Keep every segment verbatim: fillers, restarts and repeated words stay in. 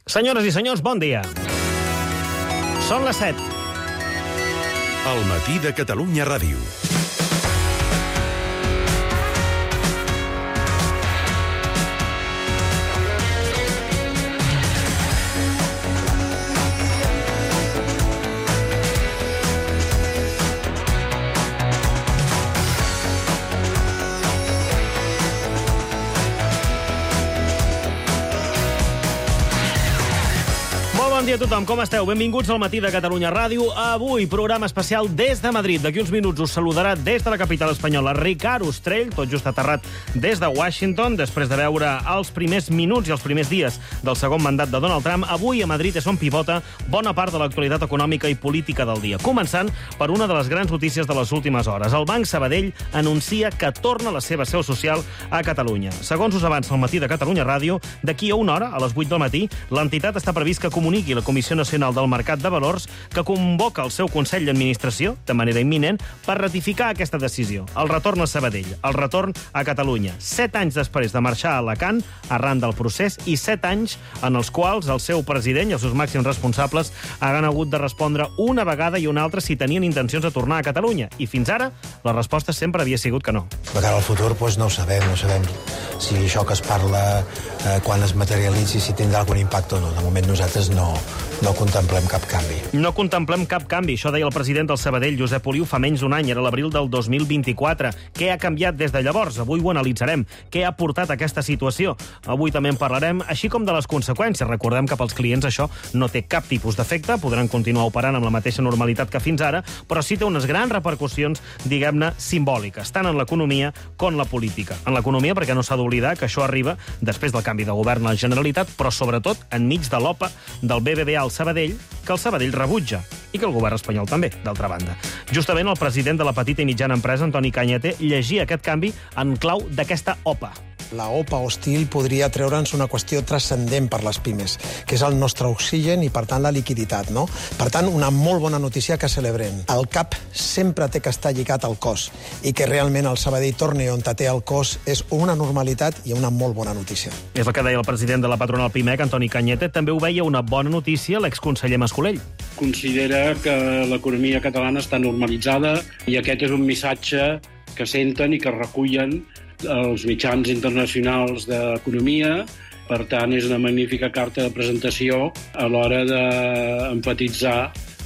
Senyores i senyors, bon dia. Són les set. El matí de Catalunya Ràdio. Bon dia a tothom, com esteu? Benvinguts al matí de Catalunya Ràdio. Avui, programa especial des de Madrid. D'aquí uns minuts us saludarà des de la capital espanyola Ricard Ostrell, tot just aterrat des de Washington, després de veure els primers minuts i els primers dies del segon mandat de Donald Trump. Avui a Madrid és on pivota bona part de l'actualitat econòmica i política del dia. Començant per una de les grans notícies de les últimes hores. El Banc Sabadell anuncia que torna la seva seu social a Catalunya. Segons us avança el matí de Catalunya Ràdio, d'aquí a una hora, a les vuit del matí, l'entitat està previst que comuniqui la Comissió Nacional del Mercat de Valors que convoca el seu Consell d'Administració de manera imminent per ratificar aquesta decisió. El retorn a Sabadell, el retorn a Catalunya. Set anys després de marxar a Alacant, arran del procés, i set anys en els quals el seu president i els seus màxims responsables han hagut de respondre una vegada i una altra si tenien intencions de tornar a Catalunya. I fins ara, la resposta sempre havia sigut que no. De cara al futur, doncs no ho sabem, no sabem si això que es parla, eh, quan es materialitzi, si tindrà algun impacte o no. De moment nosaltres no, no contemplem cap canvi. No contemplem cap canvi. Això deia el president del Sabadell, Josep Oliu, fa menys d'un any. Era l'abril del dos mil vint-i-quatre. Què ha canviat des de llavors? Avui ho analitzarem. Què ha portat a aquesta situació? Avui també en parlarem, així com de les conseqüències. Recordem que pels clients això no té cap tipus d'efecte. Podran continuar operant amb la mateixa normalitat que fins ara, però sí té unes grans repercussions, diguem-ne, simbòliques, tant en l'economia com en la política. En l'economia, perquè no s'ha d'oblidar que això arriba després del canvi de govern a la Generalitat, però sobretot enmig de l'O P A del B B V A al Sabadell, que el Sabadell rebutja, i que el govern espanyol també, d'altra banda. Justament el president de la petita i mitjana empresa, Antoni Cañete, llegia aquest canvi en clau d'aquesta O P A. La O P A hostil podria treure'ns una qüestió transcendent per les pimes, que és el nostre oxigen i, per tant, la liquiditat, no? Per tant, una molt bona notícia que celebrem. El cap sempre té que estar lligat al cos, i que realment el Sabadell torni on té el cos és una normalitat i una molt bona notícia. És el que deia el president de la patronal Pimec, Antoni Cañete. També ho veia una bona notícia l'exconseller Mascolell. Considera que l'economia catalana està normalitzada i aquest és un missatge que senten i que recullen els mitjans internacionals d'economia. Per tant, és una magnífica carta de presentació a l'hora d'empatitzar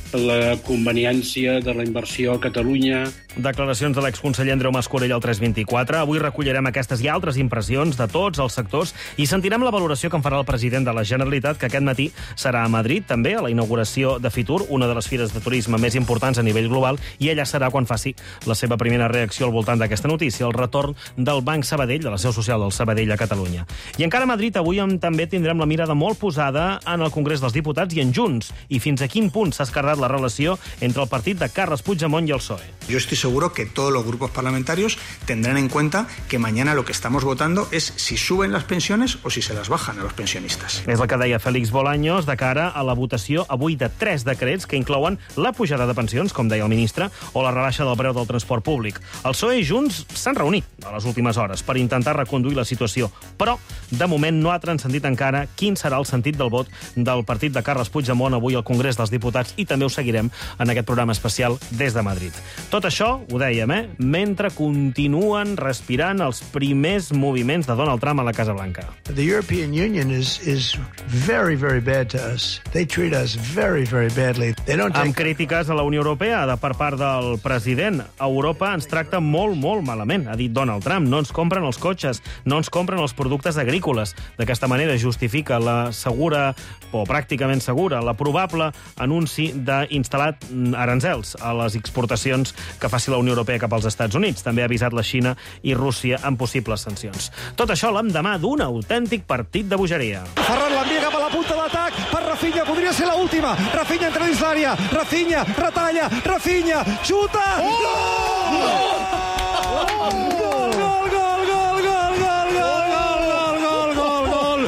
la conveniència de la inversió a Catalunya. Declaracions de l'exconseller Andreu Mascolell al tres vint-i-quatre. Avui recollirem aquestes i altres impressions de tots els sectors i sentirem la valoració que en farà el president de la Generalitat, que aquest matí serà a Madrid, també a la inauguració de Fitur, una de les fires de turisme més importants a nivell global, i ella serà quan faci la seva primera reacció al voltant d'aquesta notícia, el retorn del Banc Sabadell, de la seu social del Sabadell a Catalunya. I encara a Madrid avui també tindrem la mirada molt posada en el Congrés dels Diputats i en Junts, i fins a quin punt s'ha esquerdat la relació entre el partit de Carles Puigdemont i el P S O E. Yo estoy seguro que todos los grupos parlamentarios tendrán en cuenta que mañana lo que estamos votando es si suben las pensiones o si se las bajan a los pensionistas. És el que deia Félix Bolaños de cara a la votació avui de tres decrets que inclouen la pujada de pensions, com deia el ministre, o la rebaixa del preu del transport públic. El P S O E i Junts s'han reunit a les últimes hores per intentar reconduir la situació, però de moment no ha transcendit encara quin serà el sentit del vot del partit de Carles Puigdemont avui al Congrés dels Diputats, i també ho seguirem en aquest programa especial des de Madrid. Tot això, ho dèiem, eh? mentre continuen respirant els primers moviments de Donald Trump a la Casa Blanca. The European Union is is very, very bad to us. They treat us very, very badly. They don't take... Amb crítiques a la Unió Europea de per part del president. Europa ens tracta molt, molt malament, ha dit Donald Trump. No ens compren els cotxes, no ens compren els productes agrícoles. D'aquesta manera justifica la segura, o pràcticament segura, la probable anunci d'instal·lar aranzels a les exportacions que faci la Unió Europea cap als Estats Units. També ha avisat la Xina i Rússia amb possibles sancions. Tot això l'endemà d'un autèntic partit de bogeria. Ferran l'envia cap a la punta d'atac per Rafinha, podria ser l'última. Rafinha entra dins l'àrea, Rafinha, retalla, Rafinha, xuta! Oh! Gol! Gol! Gol! Gol! Gol! Gol! Gol! Gol! Gol! Gol! Gol! Gol!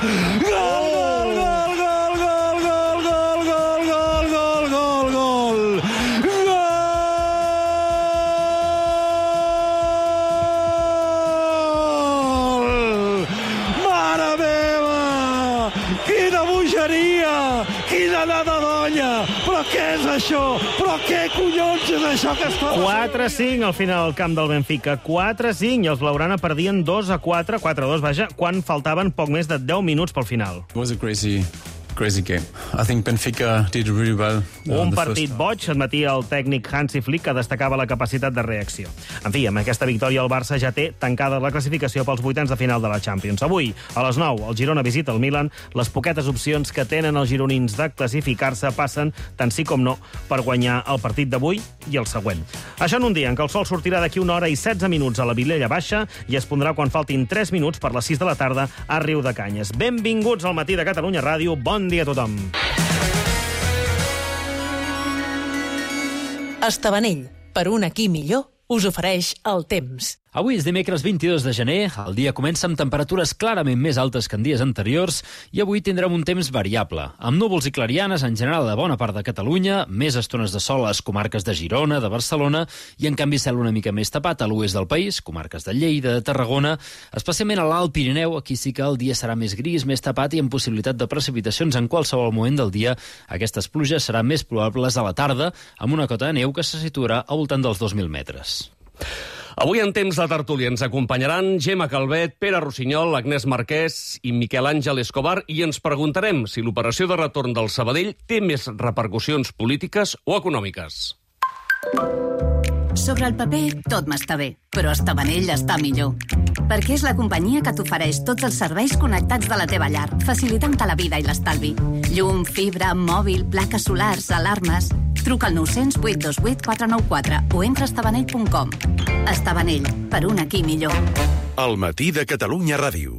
Mare meva! Quina bogeria! bogeria! Quina anada d'olla! Però què és això? Però què collons és això que es fa? quatre a cinc al final al camp del Benfica. quatre a cinc i els blaugrana perdien dos a quatre, quatre a dos, vaja, quan faltaven poc més de deu minuts pel final. It was a crazy... crazy game. I think Benfica did really well. Uh, Un partit boig, admetia el tècnic Hansi Flick, que destacava la capacitat de reacció. En fi, amb aquesta victòria el Barça ja té tancada la classificació pels vuitens de final de la Champions. Avui, a les nou, el Girona visita el Milan. Les poquetes opcions que tenen els gironins de classificar-se passen, tant sí com no, per guanyar el partit d'avui i el següent. Això en un dia en què el sol sortirà d'aquí una hora i setze minuts a la Vilella Baixa i es pondrà quan faltin tres minuts per les sis de la tarda a Riu de Canyes. Benvinguts al Matí de Catalunya Ràdio. Bon dia a tothom. Estabanell, per un aquí millor, us ofereix el temps. Avui és dimecres vint-i-dos de gener, el dia comença amb temperatures clarament més altes que en dies anteriors i avui tindrem un temps variable, amb núvols i clarianes en general a bona part de Catalunya, més estones de sol a les comarques de Girona, de Barcelona i en canvi cel una mica més tapat a l'oest del país, comarques de Lleida, de Tarragona, especialment a l'Alt Pirineu, aquí sí que el dia serà més gris, més tapat i amb possibilitat de precipitacions en qualsevol moment del dia. Aquestes pluges seran més probables a la tarda, amb una cota de neu que se situarà al voltant dels dos mil metres. Avui en temps de tertúlia ens acompanyaran Gemma Calvet, Pere Rossinyol, Agnès Marquès i Miquel Àngel Escobar i ens preguntarem si l'operació de retorn del Sabadell té més repercussions polítiques o econòmiques. Sobre el paper, tot m'està bé, però Estabanell està millor. Perquè és la companyia que t'ofereix tots els serveis connectats de la teva llar, facilitant-te la vida i l'estalvi. Llum, fibra, mòbil, plaques solars, alarmes... Truca al nou cents vuit dos vuit quatre nou quatre o entra a estabanell punt com. Estabanell, per un aquí millor. El Matí de Catalunya Ràdio.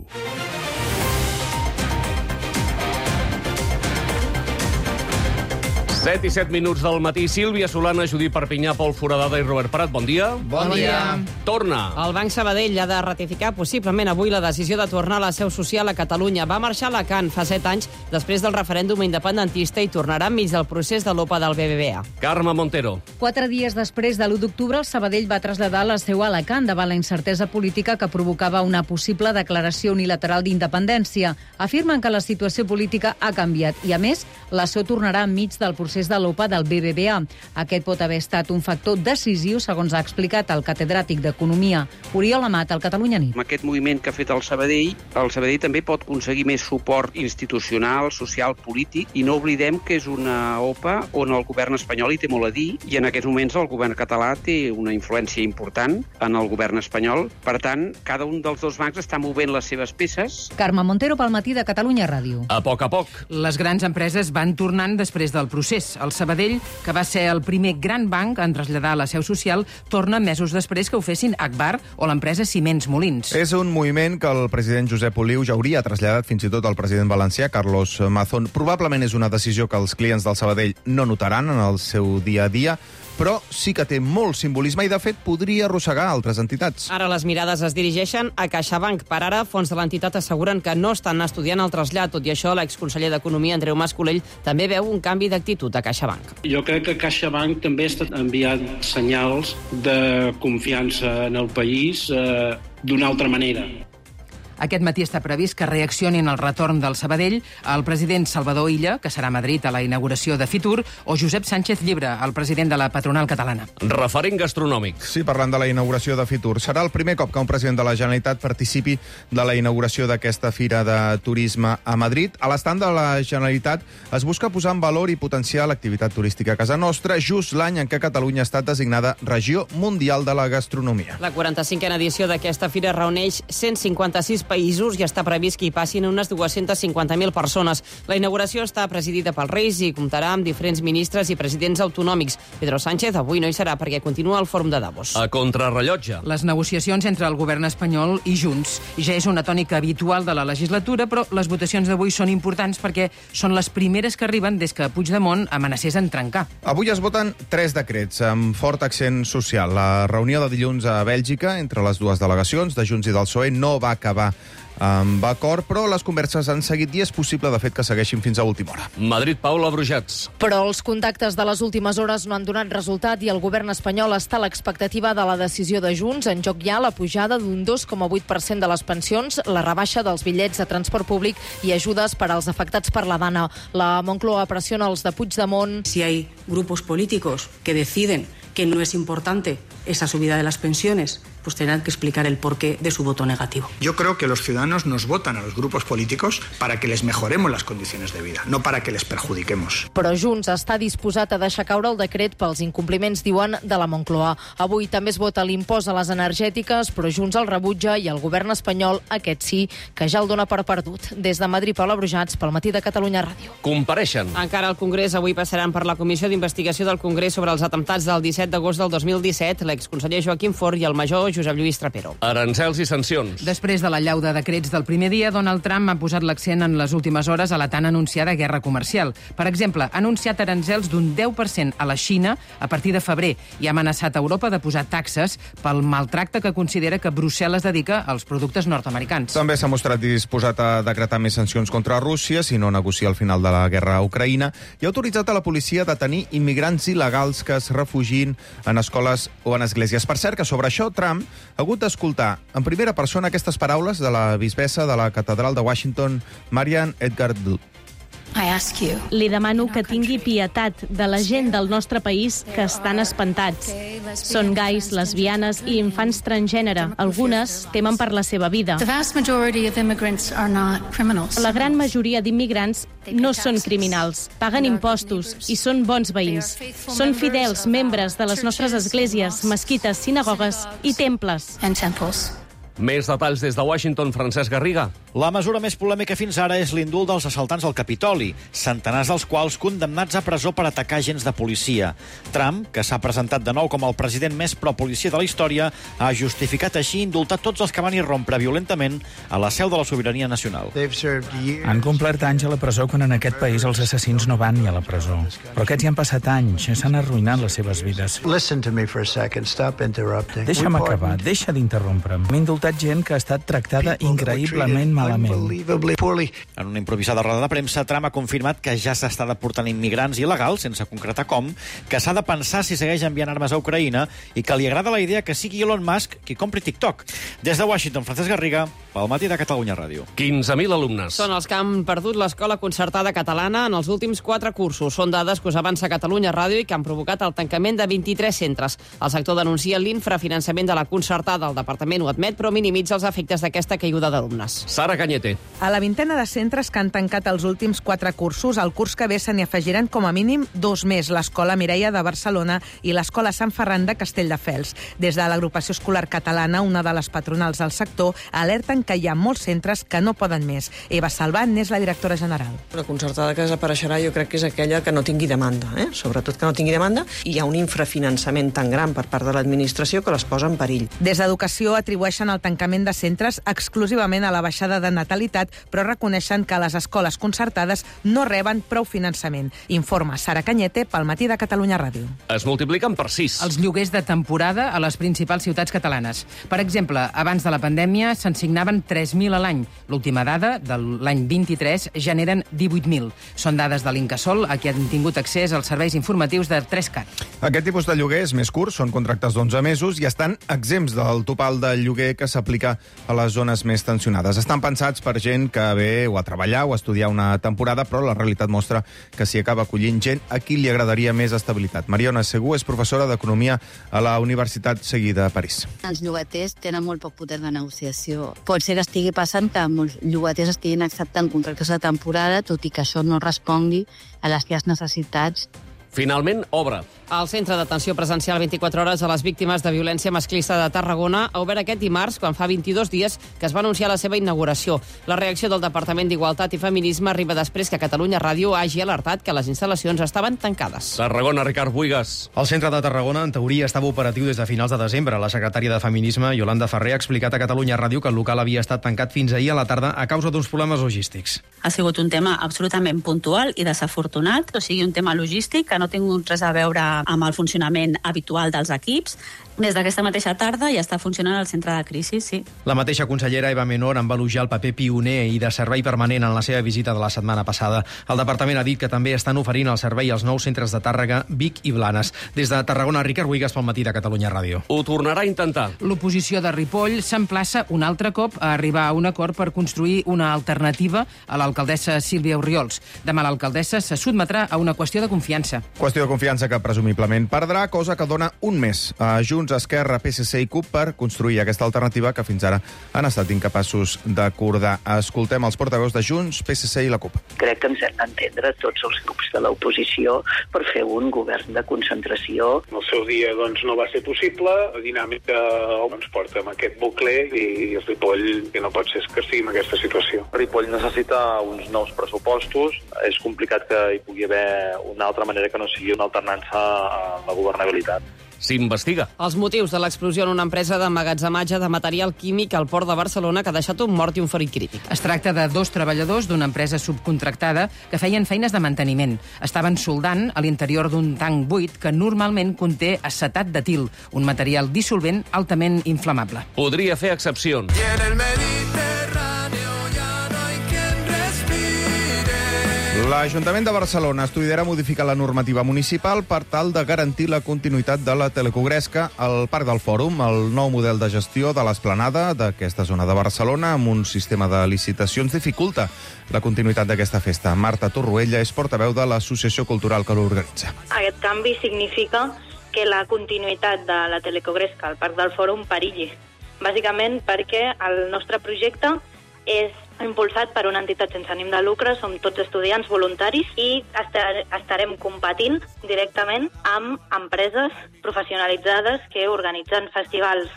set i set minuts del matí. Sílvia Solana, Judit Perpinyà, Pol Foradada i Robert Prat. Bon dia. Bon dia. Torna. El Banc Sabadell ha de ratificar possiblement avui la decisió de tornar a la seu social a Catalunya. Va marxar a Alacant fa set anys després del referèndum independentista i tornarà enmig del procés de l'O P A del B B V A. Carme Montero. Quatre dies després de l'u d'octubre, el Sabadell va traslladar la seu a Alacant davant la incertesa política que provocava una possible declaració unilateral d'independència. Afirmen que la situació política ha canviat i, a més, la seu tornarà enmig del procés de l'O P A del B B V A. Aquest pot haver estat un factor decisiu, segons ha explicat el catedràtic d'Economia Oriol Amat al Catalunya Nit. Amb aquest moviment que ha fet el Sabadell, el Sabadell també pot aconseguir més suport institucional, social, polític, i no oblidem que és una O P A on el govern espanyol hi té molt a dir, i en aquests moments el govern català té una influència important en el govern espanyol. Per tant, cada un dels dos bancs està movent les seves peces. Carme Montero pel Matí de Catalunya Ràdio. A poc a poc. Les grans empreses van tornant després del procés. El Sabadell, que va ser el primer gran banc en traslladar la seu social, torna mesos després que ho fessin Agbar o l'empresa Ciments Molins. És un moviment que el president Josep Oliu ja hauria traslladat fins i tot al president valencià, Carlos Mazón. Probablement és una decisió que els clients del Sabadell no notaran en el seu dia a dia, però sí que té molt simbolisme i, de fet, podria arrossegar altres entitats. Ara les mirades es dirigeixen a CaixaBank. Per ara, fons de l'entitat asseguren que no estan estudiant el trasllat. Tot i això, l'exconseller d'Economia, Andreu Mas-Colell, també veu un canvi d'actitud a CaixaBank. Jo crec que CaixaBank també està enviant senyals de confiança en el país eh, d'una altra manera. Aquest matí està previst que reaccionin al retorn del Sabadell el president Salvador Illa, que serà a Madrid a la inauguració de Fitur, o Josep Sánchez Llibre, el president de la patronal catalana. Referent gastronòmic. Sí, parlant de la inauguració de Fitur. Serà el primer cop que un president de la Generalitat participi de la inauguració d'aquesta fira de turisme a Madrid. A l'estand de la Generalitat es busca posar en valor i potenciar l'activitat turística a casa nostra, just l'any en què Catalunya ha estat designada Regió Mundial de la Gastronomia. La quaranta-cinquena edició d'aquesta fira reuneix cent cinquanta-sis països i està previst que hi passin unes dues-centes cinquanta mil persones. La inauguració està presidida pels Reis i comptarà amb diferents ministres i presidents autonòmics. Pedro Sánchez avui no hi serà perquè continua al Fòrum de Davos. A contrarrellotge. Les negociacions entre el govern espanyol i Junts ja és una tònica habitual de la legislatura, però les votacions d'avui són importants perquè són les primeres que arriben des que Puigdemont amenacés en trencar. Avui es voten tres decrets amb fort accent social. La reunió de dilluns a Bèlgica entre les dues delegacions de Junts i del P S O E no va acabar amb acord, però les converses han seguit i és possible, de fet, que segueixin fins a última hora. Madrid, Paula Brujats. Però els contactes de les últimes hores no han donat resultat i el govern espanyol està a l'expectativa de la decisió de Junts. En joc hi ha la pujada d'un dos coma vuit per cent de les pensions, la rebaixa dels bitllets de transport públic i ajudes per als afectats per la dana. La Moncloa pressiona els de Puigdemont. Si hay grupos políticos que deciden que no es importante esa subida de las pensiones, pues tendrán que explicar el porqué de su voto negativo. Yo creo que los ciudadanos nos votan a los grupos políticos para que les mejoremos las condiciones de vida, no para que les perjudiquemos. Però Junts està disposat a deixar caure el decret pels incompliments, diuen, de la Moncloa. Avui també es vota l'impost a les energètiques, però Junts el rebutja i el govern espanyol, aquest sí, que ja el dona per perdut. Des de Madrid, Paula Brujats, pel Matí de Catalunya Ràdio. Compareixen. Encara al Congrés avui passaran per la Comissió d'Investigació del Congrés sobre els atemptats del disset d'agost del dos mil disset, l'exconseller Joaquim Forn i el major Josep Lluís Trapero. Arancels i sancions. Després de la llau de decrets del primer dia, Donald Trump ha posat l'accent en les últimes hores a la tan anunciada guerra comercial. Per exemple, ha anunciat arancels d'un deu per cent a la Xina a partir de febrer i ha amenaçat a Europa de posar taxes pel maltracte que considera que Brussel·les dedica als productes nord-americans. També s'ha mostrat disposat a decretar més sancions contra Rússia si no negocia el final de la guerra a Ucraïna i ha autoritzat a la policia a detenir immigrants il·legals que es refugin en escoles o en esglésies. Per cert, que sobre això Trump ha hagut d'escoltar en primera persona aquestes paraules de la bisbessa de la catedral de Washington, Marian Edgar-Dud. Li demano que tingui pietat de la gent del nostre país que estan espantats. Són gais, lesbianes i infants transgènere. Algunes temen per la seva vida. La gran majoria d'immigrants no són criminals, paguen impostos i són bons veïns. Són fidels membres de les nostres esglésies, mesquites, sinagogues i temples. Més detalls des de Washington, Francesc Garriga. La mesura més polèmica fins ara és l'indult dels assaltants al Capitoli, centenars dels quals condemnats a presó per atacar agents de policia. Trump, que s'ha presentat de nou com el president més pro-policia de la història, ha justificat així indultar tots els que van irrompre violentament a la seu de la sobirania nacional. Han complert anys a la presó quan en aquest país els assassins no van ni a la presó. Però aquests hi han passat anys, s'han arruïnat les seves vides. Deixa'm acabar, deixa d'interrompre'm. M'he indultat gent que ha estat tractada increïblement malament. En una improvisada roda de premsa, Trump ha confirmat que ja s'està deportant immigrants il·legals, sense concretar com, que s'ha de pensar si segueix enviant armes a Ucraïna i que li agrada la idea que sigui Elon Musk qui compri TikTok. Des de Washington, Francesc Garriga, pel Matí de Catalunya Ràdio. quinze mil alumnes. Són els que han perdut l'escola concertada catalana en els últims quatre cursos. Són dades que us avança Catalunya Ràdio i que han provocat el tancament de vint-i-tres centres. El sector denuncia l'infrafinançament de la concertada. El departament ho admet, però minimitza els efectes d'aquesta caiguda d'alumnes. Sara Cañete. A la vintena de centres que han tancat els últims quatre cursos, al curs que ve se n'hi afegiran com a mínim dos més, l'Escola Mireia de Barcelona i l'Escola Sant Ferran de Castelldefels. Des de l'agrupació escolar catalana, una de les patronals del sector, alerten que hi ha molts centres que no poden més. Eva Salvat n'és la directora general. La concertada que desapareixerà jo crec que és aquella que no tingui demanda, eh? sobretot que no tingui demanda, i hi ha un infrafinançament tan gran per part de l'administració que les posa en perill. Des d'Educació atribueixen el tancament de centres exclusivament a la baixada de natalitat, però reconeixen que les escoles concertades no reben prou finançament. Informa Sara Cañete pel Matí de Catalunya Ràdio. Es multipliquen per sis. Els lloguers de temporada a les principals ciutats catalanes. Per exemple, abans de la pandèmia se'n signaven tres mil a l'any. L'última dada, de l'any vint-i-tres, generen divuit mil. Són dades de l'Incasòl, a qui han tingut accés als serveis informatius de tres cat. Aquest tipus de lloguer és més curt, són contractes d'onze mesos i estan exempts del topal de lloguer que s'aplica a les zones més tensionades. Estan pensats per gent que ve o a treballar o a estudiar una temporada, però la realitat mostra que s'hi acaba acollint gent a qui li agradaria més estabilitat. Mariona Segú és professora d'Economia a la Universitat Seguida de París. Els llogaters tenen molt poc poder de negociació. Pot ser que estigui passant que molts llogaters estiguin acceptant contractes de temporada, tot i que això no respongui a les seves necessitats. Finalment, obre. El Centre d'Atenció Presencial vint-i-quatre hores a les víctimes de violència masclista de Tarragona ha obert aquest dimarts, quan fa vint-i-dos dies que es va anunciar la seva inauguració. La reacció del Departament d'Igualtat i Feminisme arriba després que Catalunya Ràdio hagi alertat que les instal·lacions estaven tancades. Tarragona, Ricard Buigas. El Centre de Tarragona, en teoria, estava operatiu des de finals de desembre. La secretària de Feminisme, Yolanda Ferrer, ha explicat a Catalunya Ràdio que el local havia estat tancat fins ahir a la tarda a causa d'uns problemes logístics. Ha sigut un tema absolutament puntual i desafortunat, o sigui, un tema logístic que no ha tingut res a veure amb el funcionament habitual dels equips. Des d'aquesta mateixa tarda ja està funcionant el centre de crisi, sí. La mateixa consellera Eva Menor en va elogiar el paper pioner i de servei permanent en la seva visita de la setmana passada. El departament ha dit que també estan oferint el servei als nous centres de Tàrrega, Vic i Blanes. Des de Tarragona, Ricard Buigas pel Matí de Catalunya Ràdio. Ho tornarà a intentar. L'oposició de Ripoll s'emplaça un altre cop a arribar a un acord per construir una alternativa a l'alcaldessa Sílvia Orriols. Demà l'alcaldessa se sotmetrà a una qüestió de confiança. Qüestió de confiança que presumiblement perdrà, cosa que dona un mes a Junts, Esquerra, P S C i CUP per construir aquesta alternativa que fins ara han estat incapaços d'acordar. Escoltem els portaveus de Junts, P S C i la CUP. Crec que ens hem d'entendre tots els grups de l'oposició per fer un govern de concentració. En el seu dia doncs, no va ser possible, la dinàmica ens porta amb aquest bucle i el Ripoll que no pot ser que estigui en aquesta situació. Ripoll necessita uns nous pressupostos, és complicat que hi pugui haver una altra manera que no sigui una alternança a la governabilitat. S'investiga. Els motius de l'explosió en una empresa d'emmagatzematge de material químic al port de Barcelona que ha deixat un mort i un ferit crític. Es tracta de dos treballadors d'una empresa subcontractada que feien feines de manteniment. Estaven soldant a l'interior d'un tanc buit que normalment conté acetat d'etil, un material dissolvent altament inflamable. Podria fer excepcions. I en el Mediterráneo ya no hay quien respire. L'Ajuntament de Barcelona estudiarà modificar la normativa municipal per tal de garantir la continuïtat de la telecogresca al Parc del Fòrum, el nou model de gestió de l'esplanada d'aquesta zona de Barcelona amb un sistema de licitacions dificulta la continuïtat d'aquesta festa. Marta Torroella és portaveu de l'Associació Cultural que l'organitza. Aquest canvi significa que la continuïtat de la telecogresca al Parc del Fòrum perilli, bàsicament perquè el nostre projecte és impulsat per una entitat sense ànim de lucre, som tots estudiants voluntaris i estar, estarem competint directament amb empreses professionalitzades que organitzen festivals.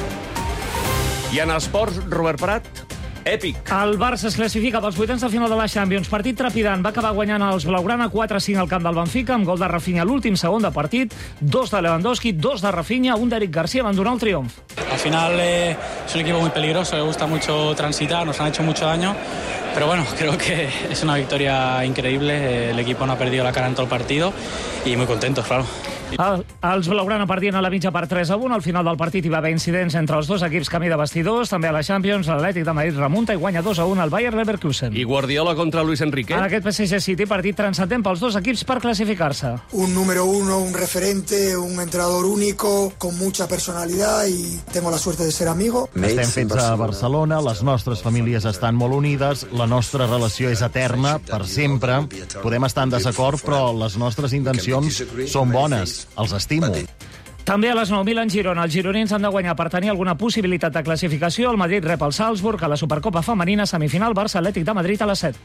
I en esports, Robert Prat, èpic. El Barça es classifica pels vuitens de final de la Champions. Partit trepidant. Va acabar guanyant els blaugrana quatre a cinc al camp del Benfica, amb gol de Rafinha a l'últim segon de partit, dos de Lewandowski, dos de Rafinha, un d'Eric García van donar el triomf. Al final eh, es un equipo muy peligroso, le gusta mucho transitar, nos han hecho mucho daño, pero bueno, creo que es una victoria increíble. El equipo no ha perdido la cara en todo el partido y muy contentos, claro. El, els blaugrana perdien a la mitja per tres a un. Al final del partit hi va haver incidents entre els dos equips camí de vestidors. També a la Champions, l'Atlètic de Madrid remunta i guanya dos a un al Bayer Leverkusen. I Guardiola contra Luis Enrique. En aquest P S G City, partit transcendent pels dos equips per classificar-se. Un número uno, un referente, un entrenador único, con mucha personalidad y tengo la suerte de ser amigo. Estem fets a Barcelona, les nostres famílies estan molt unides, la nostra relació és eterna, per sempre. Podem estar en desacord, però les nostres intencions són bones. Els estimo. També a les nou mil en Girona. Els gironins han de guanyar per tenir alguna possibilitat de classificació. El Madrid rep el Salzburg a la Supercopa Femenina semifinal Barça Atlètic de Madrid a les set.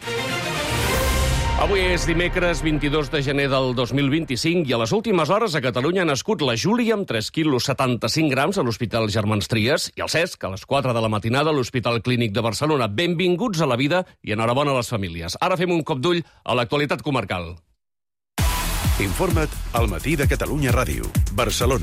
Avui és dimecres vint-i-dos de gener del dos mil vint-i-cinc i a les últimes hores a Catalunya ha nascut la Júlia amb tres quilos setanta-cinc grams a l'Hospital Germans Trias i el Cesc a les quatre de la matinada a l'Hospital Clínic de Barcelona. Benvinguts a la vida i enhorabona a les famílies. Ara fem un cop d'ull a l'actualitat comarcal. Informa't al Matí de Catalunya Ràdio, Barcelona.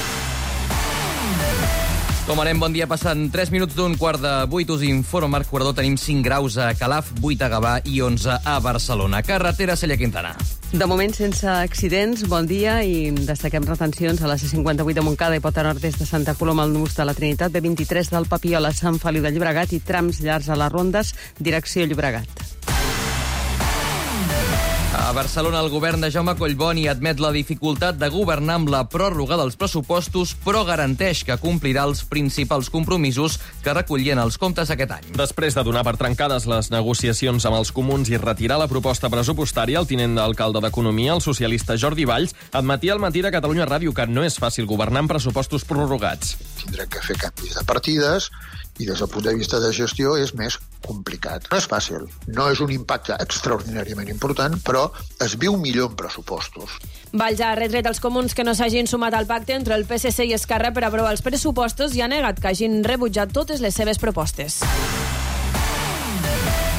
Com anem? Bon dia. Passant tres minuts d'un quart de vuit. Us informa Marc Guardó. Tenim cinc graus a Calaf, vuit a Gavà i onze a Barcelona. Carretera Cella Quintana. De moment sense accidents, bon dia, i destaquem retencions a la C cinquanta-vuit de Montcada i Pota Nord des de Santa Coloma al nus de la Trinitat, B vint-i-tres del Papiol a Sant Feliu de Llobregat i trams llargs a les rondes, direcció Llobregat. A Barcelona, el govern de Jaume Collboni admet la dificultat de governar amb la pròrroga dels pressupostos, però garanteix que complirà els principals compromisos que recollien els comptes aquest any. Després de donar per trencades les negociacions amb els comuns i retirar la proposta pressupostària, el tinent d'alcalde d'Economia, el socialista Jordi Valls, admetia al Matí de Catalunya Ràdio que no és fàcil governar amb pressupostos prorrogats. Tindrem que fer canvis de partides i des del punt de vista de gestió és més complicat. No és fàcil, no és un impacte extraordinàriament important, però es viu millor en pressupostos. Valls ha retret als comuns que no s'hagin sumat al pacte entre el P S C i Esquerra per aprovar els pressupostos i ha negat que hagin rebutjat totes les seves propostes.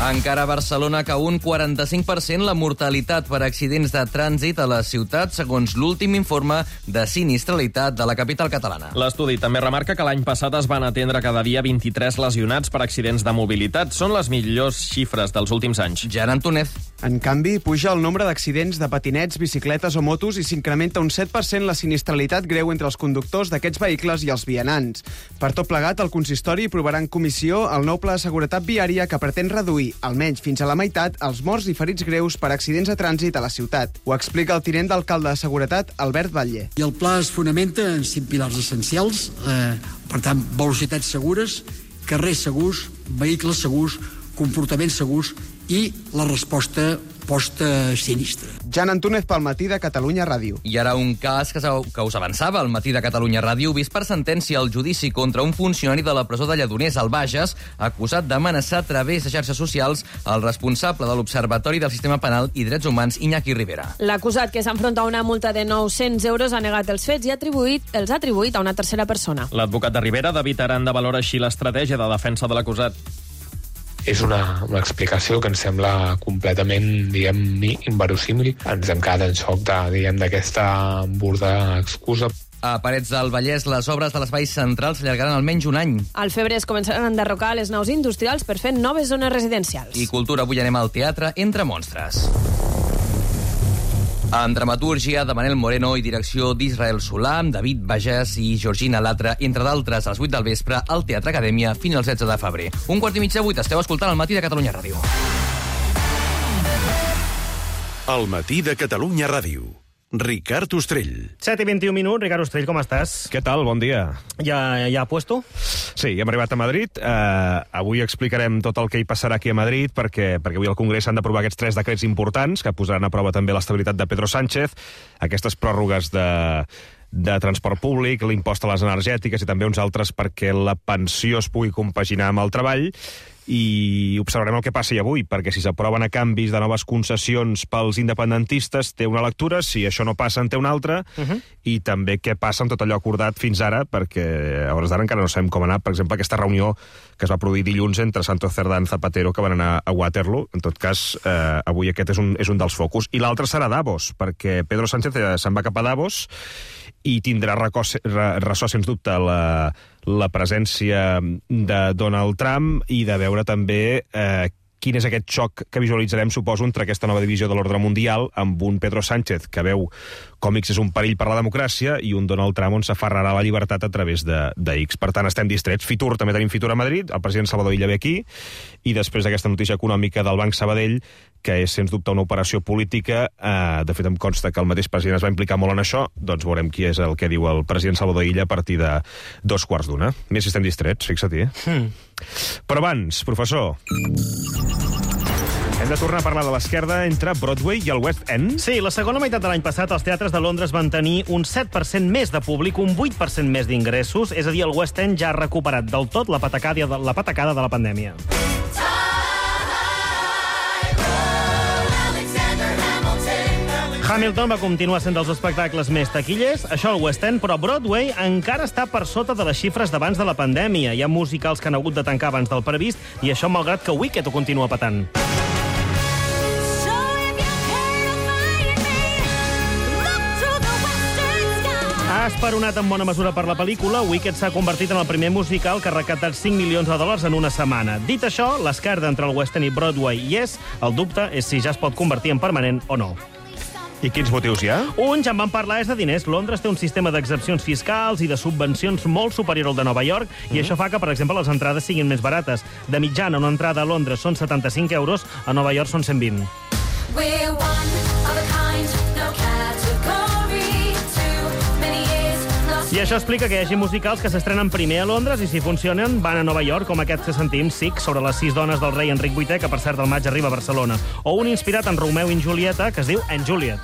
Encara a Barcelona cau un quaranta-cinc per cent la mortalitat per accidents de trànsit a la ciutat, segons l'últim informe de sinistralitat de la capital catalana. L'estudi també remarca que l'any passat es van atendre cada dia vint-i-tres lesionats per accidents de mobilitat. Són les millors xifres dels últims anys. Jan Antúnez. En canvi, puja el nombre d'accidents de patinets, bicicletes o motos i s'incrementa un set per cent la sinistralitat greu entre els conductors d'aquests vehicles i els vianants. Per tot plegat, el consistori aprovarà en comissió el nou pla de seguretat viària que pretén reduir, almenys fins a la meitat, els morts i ferits greus per accidents de trànsit a la ciutat. Ho explica el tinent d'alcalde de Seguretat, Albert Batlle. I el pla es fonamenta en cinc pilars essencials, eh, per tant, velocitats segures, carrers segurs, vehicles segurs, comportaments segurs i la resposta post-sinistre. Jan Antúnez pel Matí de Catalunya Ràdio. I ara un cas que, que us avançava al Matí de Catalunya Ràdio, vist per sentència al judici contra un funcionari de la presó de Lledoners, al Bages, acusat d'amenaçar a través de xarxes socials el responsable de l'Observatori del Sistema Penal i Drets Humans, Iñaki Rivera. L'acusat, que s'enfronta a una multa de nou-cents euros, ha negat els fets i ha atribuït, els ha atribuït a una tercera persona. L'advocat de Rivera, David Aranda, valora així l'estratègia de defensa de l'acusat. És una, una explicació que ens sembla completament, diguem, inverosímil. Ens hem quedat en xoc de, diguem, d'aquesta burda excusa. A Parets del Vallès, les obres de l'espai central s'allargaran almenys un any. Al febrer es començaran a enderrocar les naus industrials per fer noves zones residencials. I cultura, avui anem al teatre Entre Monstres. En dramatúrgia de Manel Moreno i direcció d'Israel Solà, amb David Bages i Georgina Latra, entre d'altres, a les vuit del vespre, al Teatre Acadèmia, fins al setze de febrer. Un quart i mig de vuit, esteu escoltant el Matí de Catalunya Ràdio. El Matí de Catalunya Ràdio. Ricard Ostrell. set i vint-i-un minuts. Ricard Ostrell, com estàs? Què tal? Bon dia. Ja, ja puesto? Sí, hem arribat a Madrid. Uh, avui explicarem tot el que hi passarà aquí a Madrid, perquè, perquè avui al Congrés s'han d'aprovar aquests tres decrets importants que posaran a prova també l'estabilitat de Pedro Sánchez, aquestes pròrrogues de... de transport públic, l'impost a les energètiques i també uns altres perquè la pensió es pugui compaginar amb el treball, i observarem el que passi avui, perquè si s'aproven a canvis de noves concessions pels independentistes té una lectura, si això no passa en té una altra, uh -huh. i també què passa amb tot allò acordat fins ara, perquè a hores d'ara encara no sabem com anar. Per exemple, aquesta reunió que es va produir dilluns entre Santos Cerdán i Zapatero, que van anar a Waterloo. En tot cas, eh, avui aquest és un, és un dels focus. I l'altre serà Davos, perquè Pedro Sánchez se'n va cap a Davos i tindrà ressò, sens dubte, la, la presència de Donald Trump i de veure també eh, quin és aquest xoc que visualitzarem, suposo, entre aquesta nova divisió de l'ordre mundial, amb un Pedro Sánchez que veu com X és un perill per la democràcia i un Donald Trump on s'aferrarà la llibertat a través de, de X. Per tant, estem distrets. Fitur, també tenim Fitur a Madrid, el president Salvador Illa ve aquí, i després d'aquesta notícia econòmica del Banc Sabadell, que és, sens dubte, una operació política. Eh, de fet, em consta que el mateix president es va implicar molt en això. Doncs veurem qui és el que diu el president Salvador Illa a partir de dos quarts d'una. Més si estem distrets, fixa-t'hi. Mm. Però abans, professor... Hem de tornar a parlar de l'esquerda entre Broadway i el West End? Sí, la segona meitat de l'any passat els teatres de Londres van tenir un set per cent més de públic, un vuit per cent més d'ingressos, és a dir, el West End ja ha recuperat del tot la patacada de la, patacada de la pandèmia. Hamilton va continuar sent dels espectacles més taquillers, això al West End, però Broadway encara està per sota de les xifres d'abans de la pandèmia. Hi ha musicals que han hagut de tancar abans del previst, i això malgrat que Wicked ho continua patant. Ha esperonat en bona mesura per la pel·lícula. Wicked s'ha convertit en el primer musical que ha recaptat cinc milions de dòlars en una setmana. Dit això, l'esquerda entre el West End i Broadway hi és. El dubte és si ja es pot convertir en permanent o no. I quins motius hi ha? Un, ja en vam parlar, és de diners. Londres té un sistema d'exempcions fiscals i de subvencions molt superior al de Nova York, i mm. això fa que, per exemple, les entrades siguin més barates. De mitjana, una entrada a Londres són setanta-cinc euros, a Nova York són cent vint. We're one of a kind, no category, too many years lost. I això explica que hi hagi musicals que s'estrenen primer a Londres i, si funcionen, van a Nova York, com aquest que sentim, Sick, sobre les sis dones del rei Enric vuitè, que, per cert, al maig arriba a Barcelona. O un inspirat en Romeu i Julieta, que es diu En Juliet.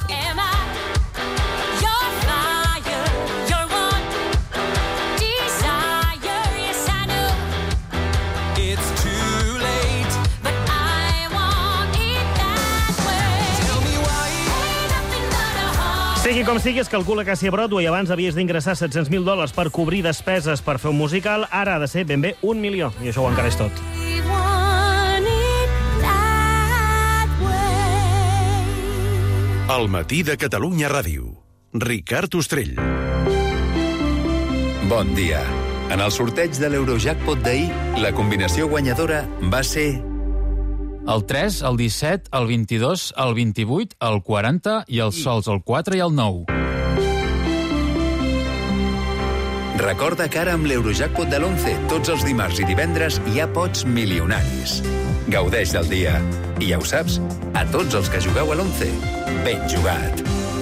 Sigui com sigui, es calcula que si a Broadway abans havies d'ingressar set-cents mil dòlars per cobrir despeses per fer un musical, ara ha de ser ben bé un milió. I això ho encara és tot. El matí de Catalunya Ràdio. Ricard Ostrell. Bon dia. En el sorteig de l'Eurojackpot d'ahir, la combinació guanyadora va ser... El tres, el disset, el vint-i-dos, el vint-i-vuit, el quaranta i els sols el quatre i el nou. Recorda que ara amb l'Eurojackpot de l'onze, tots els dimarts i divendres hi ha pots milionaris. Gaudeix del dia. I ja ho saps, a tots els que jugueu a l'onze, ben jugat.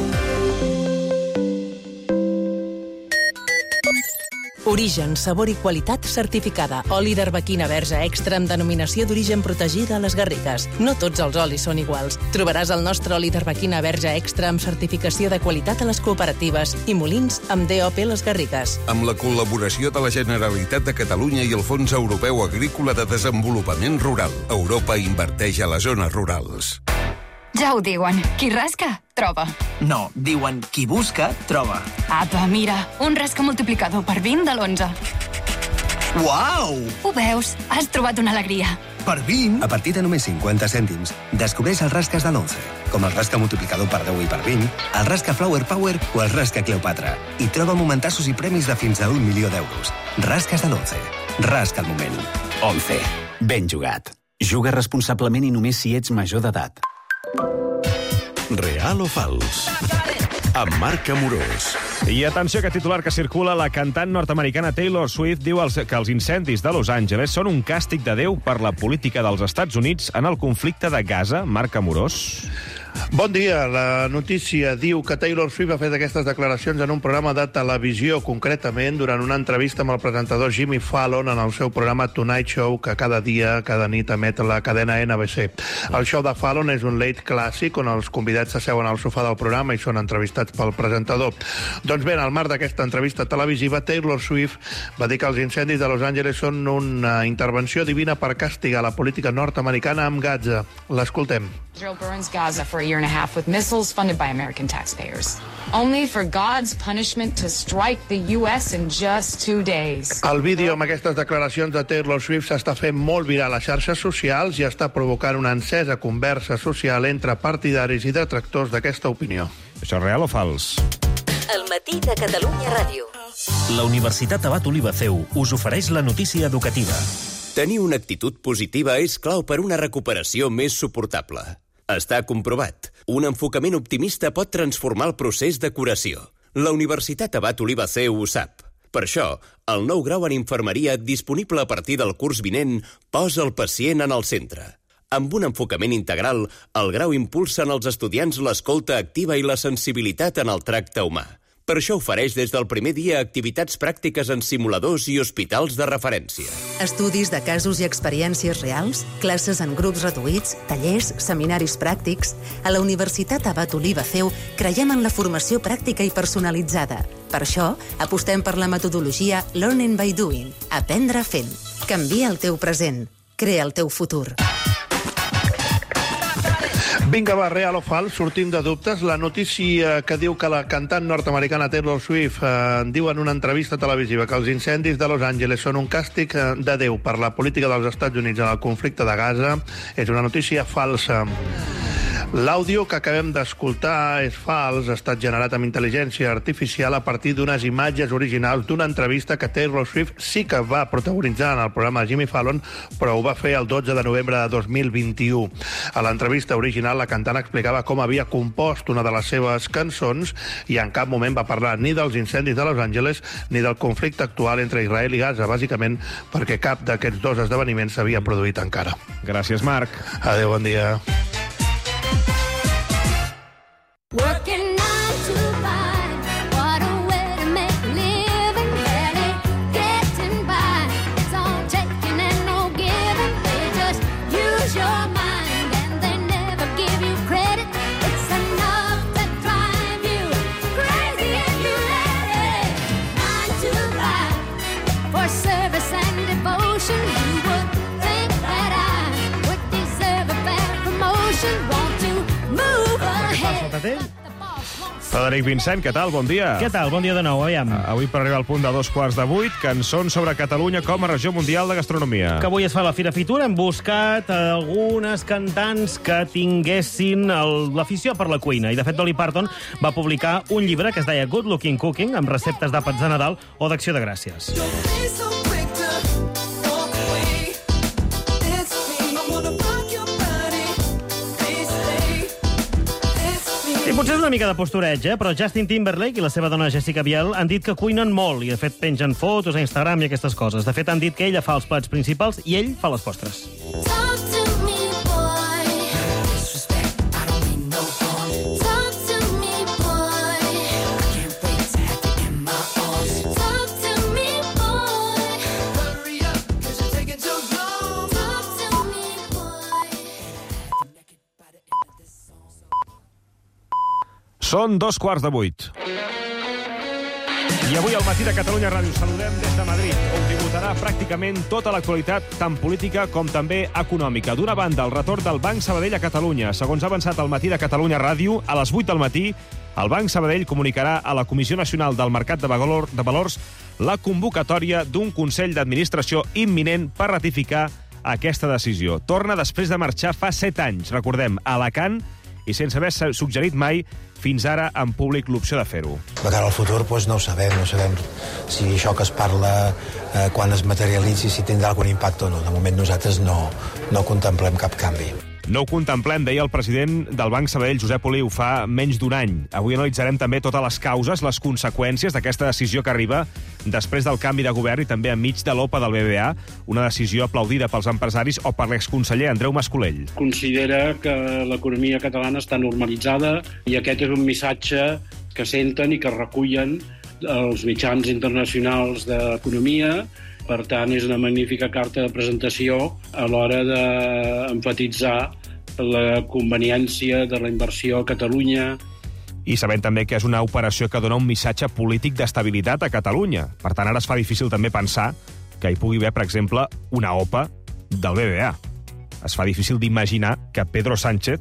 Origen, sabor i qualitat certificada. Oli d'arbequina verge extra amb denominació d'origen protegida a les Garrigues. No tots els olis són iguals. Trobaràs el nostre oli d'arbequina verge extra amb certificació de qualitat a les cooperatives i molins amb D O P Les Garrigues. Amb la col·laboració de la Generalitat de Catalunya i el Fons Europeu Agrícola de Desenvolupament Rural. Europa inverteix a les zones rurals. Ja ho diuen, qui rasca, troba. No, diuen qui busca, troba. Apa, mira, un rasca multiplicador per vint de l'onze. Uau! Ho veus? Has trobat una alegria. Per vint? A partir de només cinquanta cèntims, descobreix els rasques de l'onze, com el rasca multiplicador per deu i per vint, el rasca Flower Power o el rasca Cleopatra. I troba momentassos i premis de fins a un milió d'euros. Rasques de l'onze. Rasca el moment. onze. Ben jugat. Juga responsablement i només si ets major d'edat. Real o fals? Amb Marc Amorós. I atenció, que titular que circula, la cantant nord-americana Taylor Swift diu els, que els incendis de Los Angeles són un càstig de Déu per la política dels Estats Units en el conflicte de Gaza. Marc Amorós. Bon dia. La notícia diu que Taylor Swift ha fet aquestes declaracions en un programa de televisió, concretament durant una entrevista amb el presentador Jimmy Fallon en el seu programa Tonight Show, que cada dia, cada nit emet la cadena N B C. El show de Fallon és un late clàssic on els convidats s'asseuen al sofà del programa i són entrevistats pel presentador. Doncs bé, en el marc d'aquesta entrevista televisiva, Taylor Swift va dir que els incendis de Los Angeles són una intervenció divina per castigar la política nord-americana amb Gaza. L'escoltem. Israel burns Gaza for a year and a half with missiles funded by American taxpayers. Only for God's punishment to strike the U S in just two days. El vídeo amb aquestes declaracions de Taylor Swift s'està fent molt viral a xarxes socials i està provocant una encesa conversa social entre partidaris i detractors d'aquesta opinió. Això és real o fals? El matí de Catalunya Ràdio. La Universitat Abat Oliva C E U us ofereix la notícia educativa. Tenir una actitud positiva és clau per una recuperació més suportable. Està comprovat. Un enfocament optimista pot transformar el procés de curació. La Universitat Abat Oliva C E U ho sap. Per això, el nou grau en infermeria, disponible a partir del curs vinent, posa el pacient en el centre. Amb un enfocament integral, el grau impulsa en els estudiants l'escolta activa i la sensibilitat en el tracte humà. Per això ofereix des del primer dia activitats pràctiques en simuladors i hospitals de referència. Estudis de casos i experiències reals, classes en grups reduïts, tallers, seminaris pràctics... A la Universitat Abat Oliva C E U creiem en la formació pràctica i personalitzada. Per això, apostem per la metodologia Learning by Doing, aprendre fent. Canvia el teu present, crea el teu futur. Vinga, va, real o fals, sortim de dubtes. La notícia que diu que la cantant nord-americana Taylor Swift eh, diu en una entrevista televisiva que els incendis de Los Angeles són un càstig de Déu per la política dels Estats Units en el conflicte de Gaza és una notícia falsa. L'àudio que acabem d'escoltar és fals, ha estat generat amb intel·ligència artificial a partir d'unes imatges originals d'una entrevista que Taylor Swift sí que va protagonitzar en el programa de Jimmy Fallon, però ho va fer el dotze de novembre de dos mil vint-i-u. A l'entrevista original, la cantant explicava com havia compost una de les seves cançons i en cap moment va parlar ni dels incendis de Los Angeles ni del conflicte actual entre Israel i Gaza, bàsicament perquè cap d'aquests dos esdeveniments s'havia produït encara. Gràcies, Marc. Adéu, bon dia. Working nine to five, what a way to make a living, barely getting by. It's all taking and no giving. They just use your mind and they never give you credit. It's enough to drive you crazy if you let it. Nine to five, for service and devotion. You would think that I would deserve a fair promotion. Want to move ahead. Frederic Vincent, què tal? Bon dia. Què tal? Bon dia de nou, aviam. Avui per arribar al punt de dos quarts de vuit, cançons sobre Catalunya com a regió mundial de gastronomia. Que avui es fa la Fira Fitur. Hem buscat algunes cantants que tinguessin el- l'afició per la cuina. I, de fet, Dolly Parton va publicar un llibre que es deia Good Looking Cooking, amb receptes d'àpats de Nadal o d'Acció de Gràcies. I potser és una mica de postureig, eh? Però Justin Timberlake i la seva dona Jessica Biel han dit que cuinen molt i, de fet, pengen fotos a Instagram i aquestes coses. De fet, han dit que ella fa els plats principals i ell fa les postres. Són dos quarts de vuit. I avui al Matí de Catalunya Ràdio saludem des de Madrid, on tributarà pràcticament tota l'actualitat, tant política com també econòmica. D'una banda, el retorn del Banc Sabadell a Catalunya. Segons ha avançat al Matí de Catalunya Ràdio, a les vuit del matí, el Banc Sabadell comunicarà a la Comissió Nacional del Mercat de, Valor, de Valors la convocatòria d'un Consell d'Administració imminent per ratificar aquesta decisió. Torna després de marxar fa set anys, recordem, a Alacant, i sense haver suggerit mai fins ara en públic l'opció de fer-ho. De cara al futur doncs no ho sabem, no sabem si això que es parla eh, quan es materialitzi, si tindrà algun impacte o no. De moment nosaltres no, no contemplem cap canvi. No ho contemplem, deia el president del Banc Sabadell, Josep Oliu, fa menys d'un any. Avui analitzarem també totes les causes, les conseqüències d'aquesta decisió que arriba després del canvi de govern i també enmig de l'O P A del B B A, una decisió aplaudida pels empresaris o per l'exconseller Andreu Mascolell. Considera que l'economia catalana està normalitzada i aquest és un missatge que senten i que recullen els mitjans internacionals d'economia. Per tant, és una magnífica carta de presentació a l'hora d'emfatitzar la conveniència de la inversió a Catalunya. I sabem també que és una operació que dona un missatge polític d'estabilitat a Catalunya. Per tant, ara es fa difícil també pensar que hi pugui haver, per exemple, una O P A del B B A. Es fa difícil d'imaginar que Pedro Sánchez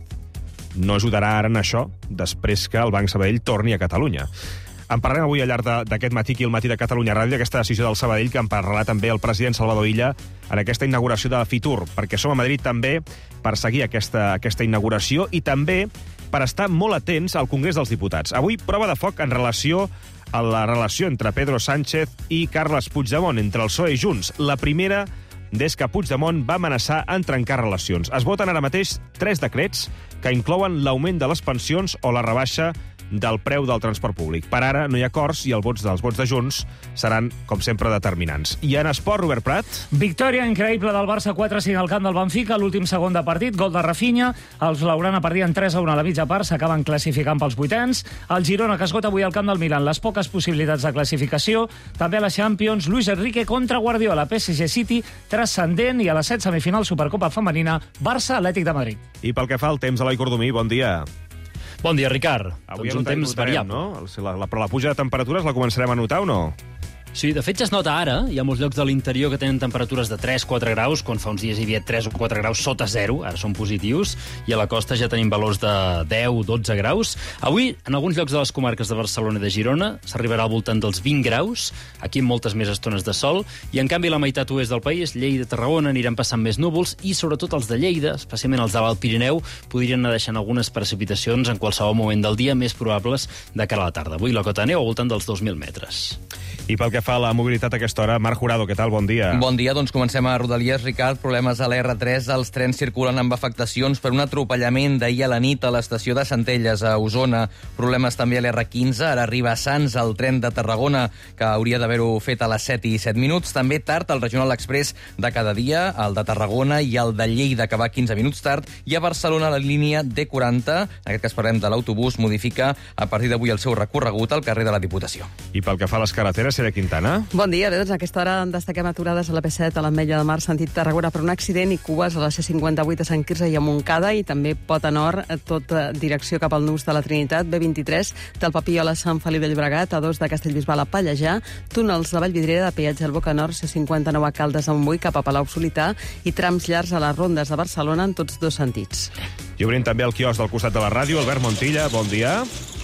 no ajudarà ara en això després que el Banc Sabadell torni a Catalunya. En parlarem avui al llarg d'aquest matí aquí al Matí de Catalunya Ràdio, aquesta decisió del Sabadell, que en parlarà també el president Salvador Illa en aquesta inauguració de la Fitur, perquè som a Madrid també per seguir aquesta, aquesta inauguració i també per estar molt atents al Congrés dels Diputats. Avui, prova de foc en relació a la relació entre Pedro Sánchez i Carles Puigdemont, entre el P S O E i Junts. La primera des que Puigdemont va amenaçar en trencar relacions. Es voten ara mateix tres decrets que inclouen l'augment de les pensions o la rebaixa del preu del transport públic. Per ara no hi ha acords i els vots dels vots de Junts seran, com sempre, determinants. I en esport, Robert Prat? Victòria increïble del Barça quatre a cinc al camp del Benfica, l'últim segon de partit, gol de Rafinha. Els blaugrana perdien tres a un a la mitja part, s'acaben classificant pels vuitens. El Girona, que esgota avui al camp del Milan les poques possibilitats de classificació. També a la Champions, Luis Enrique contra Guardiola, P S G City, transcendent, i a les set semifinals Supercopa Femenina, Barça-Atlètic de Madrid. I pel que fa al temps, Eloi Cordomí, bon dia. Bon dia, Ricard. Avui doncs un temps variable. No? La, la, però la puja de temperatures la començarem a notar o no? Sí, de fet ja es nota ara. Hi ha molts llocs de l'interior que tenen temperatures de tres a quatre graus, quan fa uns dies hi havia tres o quatre graus sota zero, ara són positius, i a la costa ja tenim valors de deu a dotze graus. Avui, en alguns llocs de les comarques de Barcelona i de Girona, s'arribarà al voltant dels vint graus, aquí amb moltes més estones de sol, i en canvi la meitat oest del país, Lleida i Tarragona, aniran passant més núvols, i sobretot els de Lleida, especialment els de l'Alt Pirineu, podrien anar deixant algunes precipitacions en qualsevol moment del dia, més probables de cara a la tarda. Avui la cota de neu al voltant dels dos mil metres. I pel que fa a la mobilitat a aquesta hora, Marc Jurado, què tal? Bon dia. Bon dia, doncs comencem a Rodalies, Ricard. Problemes a la erre tres, els trens circulen amb afectacions per un atropellament d'ahir a la nit a l'estació de Centelles, a Osona. Problemes també a l'erre quinze, ara arriba a Sants, el tren de Tarragona, que hauria d'haver-ho fet a les set i set minuts. També tard al Regional Express de cada dia, el de Tarragona i el de Lleida, que va quinze minuts tard, i a Barcelona la línia D quaranta, en aquest cas parlem de l'autobús, modifica a partir d'avui el seu recorregut al carrer de la Diputació. I pel que fa a les carreteres, Sílvia Quintana? Bon dia, bé, doncs a aquesta hora destaquem aturades a la P set a l'Ametlla de Mar, sentit Tarragona, per un accident, i cues a la C cinquanta-vuit a Sant Quirze i a Montcada, i també Pota Nord, tot direcció cap al nus de la Trinitat, B vint-i-tres, del Papiol a Sant Feliu de Llobregat, a dos de Castellbisbal a Pallejà, túnels de Vallvidrera, de peatge al Boca Nord, C cinquanta-nou a Caldes a Montbui, cap a Palau Solità, i trams llargs a les rondes de Barcelona en tots dos sentits. I obrim també el quiosc del costat de la ràdio. Albert Montilla, bon dia.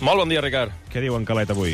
Molt bon dia, Ricard. Què diu en Calet avui?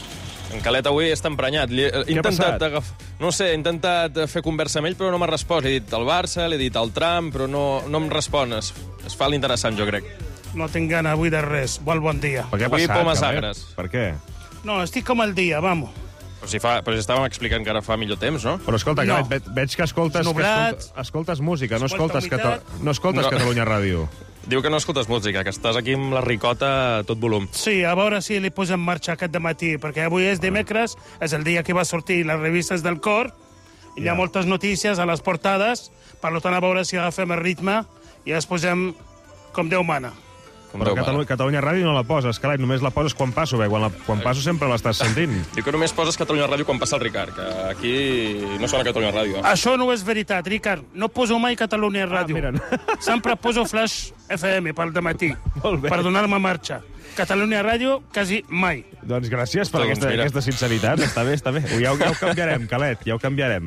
En Calet avui està emprenyat. He intentat agaf... No sé, he intentat fer conversa amb ell, però no m'ha respost. He dit el Barça, l'he dit el Trump, però no, no em respon. Es, es fa l'interessant, jo crec. No tinc gana avui de res. Molt bon dia. Per què ha Avui passat, pomes Calet? agres. Per què? No, estic com el dia, vamos. Però si, fa, però si estàvem explicant que ara fa millor temps, no? Però escolta, No. Calet, ve- veig que escoltes, que Nublats. escoltes, escoltes música, no Escolta escoltes, Cata... humitat. no escoltes No. Catalunya Ràdio. Diu que no escoltes música, que estàs aquí amb la ricota a tot volum. Sí, a veure si li poso en marxa aquest dematí, perquè avui és dimecres, és el dia que va sortir les revistes del cor, i hi ha moltes notícies a les portades, per tant, a veure si agafem el ritme i ens posem com Déu mana. Però Catalunya, Catalunya Ràdio no la poses, Calet, només la poses quan passo, bé, quan, la, quan passo sempre l'estàs sentint. Diu que només poses Catalunya Ràdio quan passa el Ricard, que aquí no sona Catalunya Ràdio. Eh? Això no és veritat, Ricard. No poso mai Catalunya Ràdio. Ah, Sempre poso Flash F M pel dematí, Molt bé. per donar-me marxa. Catalunya Ràdio, quasi mai. Doncs gràcies per Doncs aquesta, mira. aquesta sinceritat. Està bé, està bé. Ja ho, ja ho canviarem, Calet, ja ho canviarem.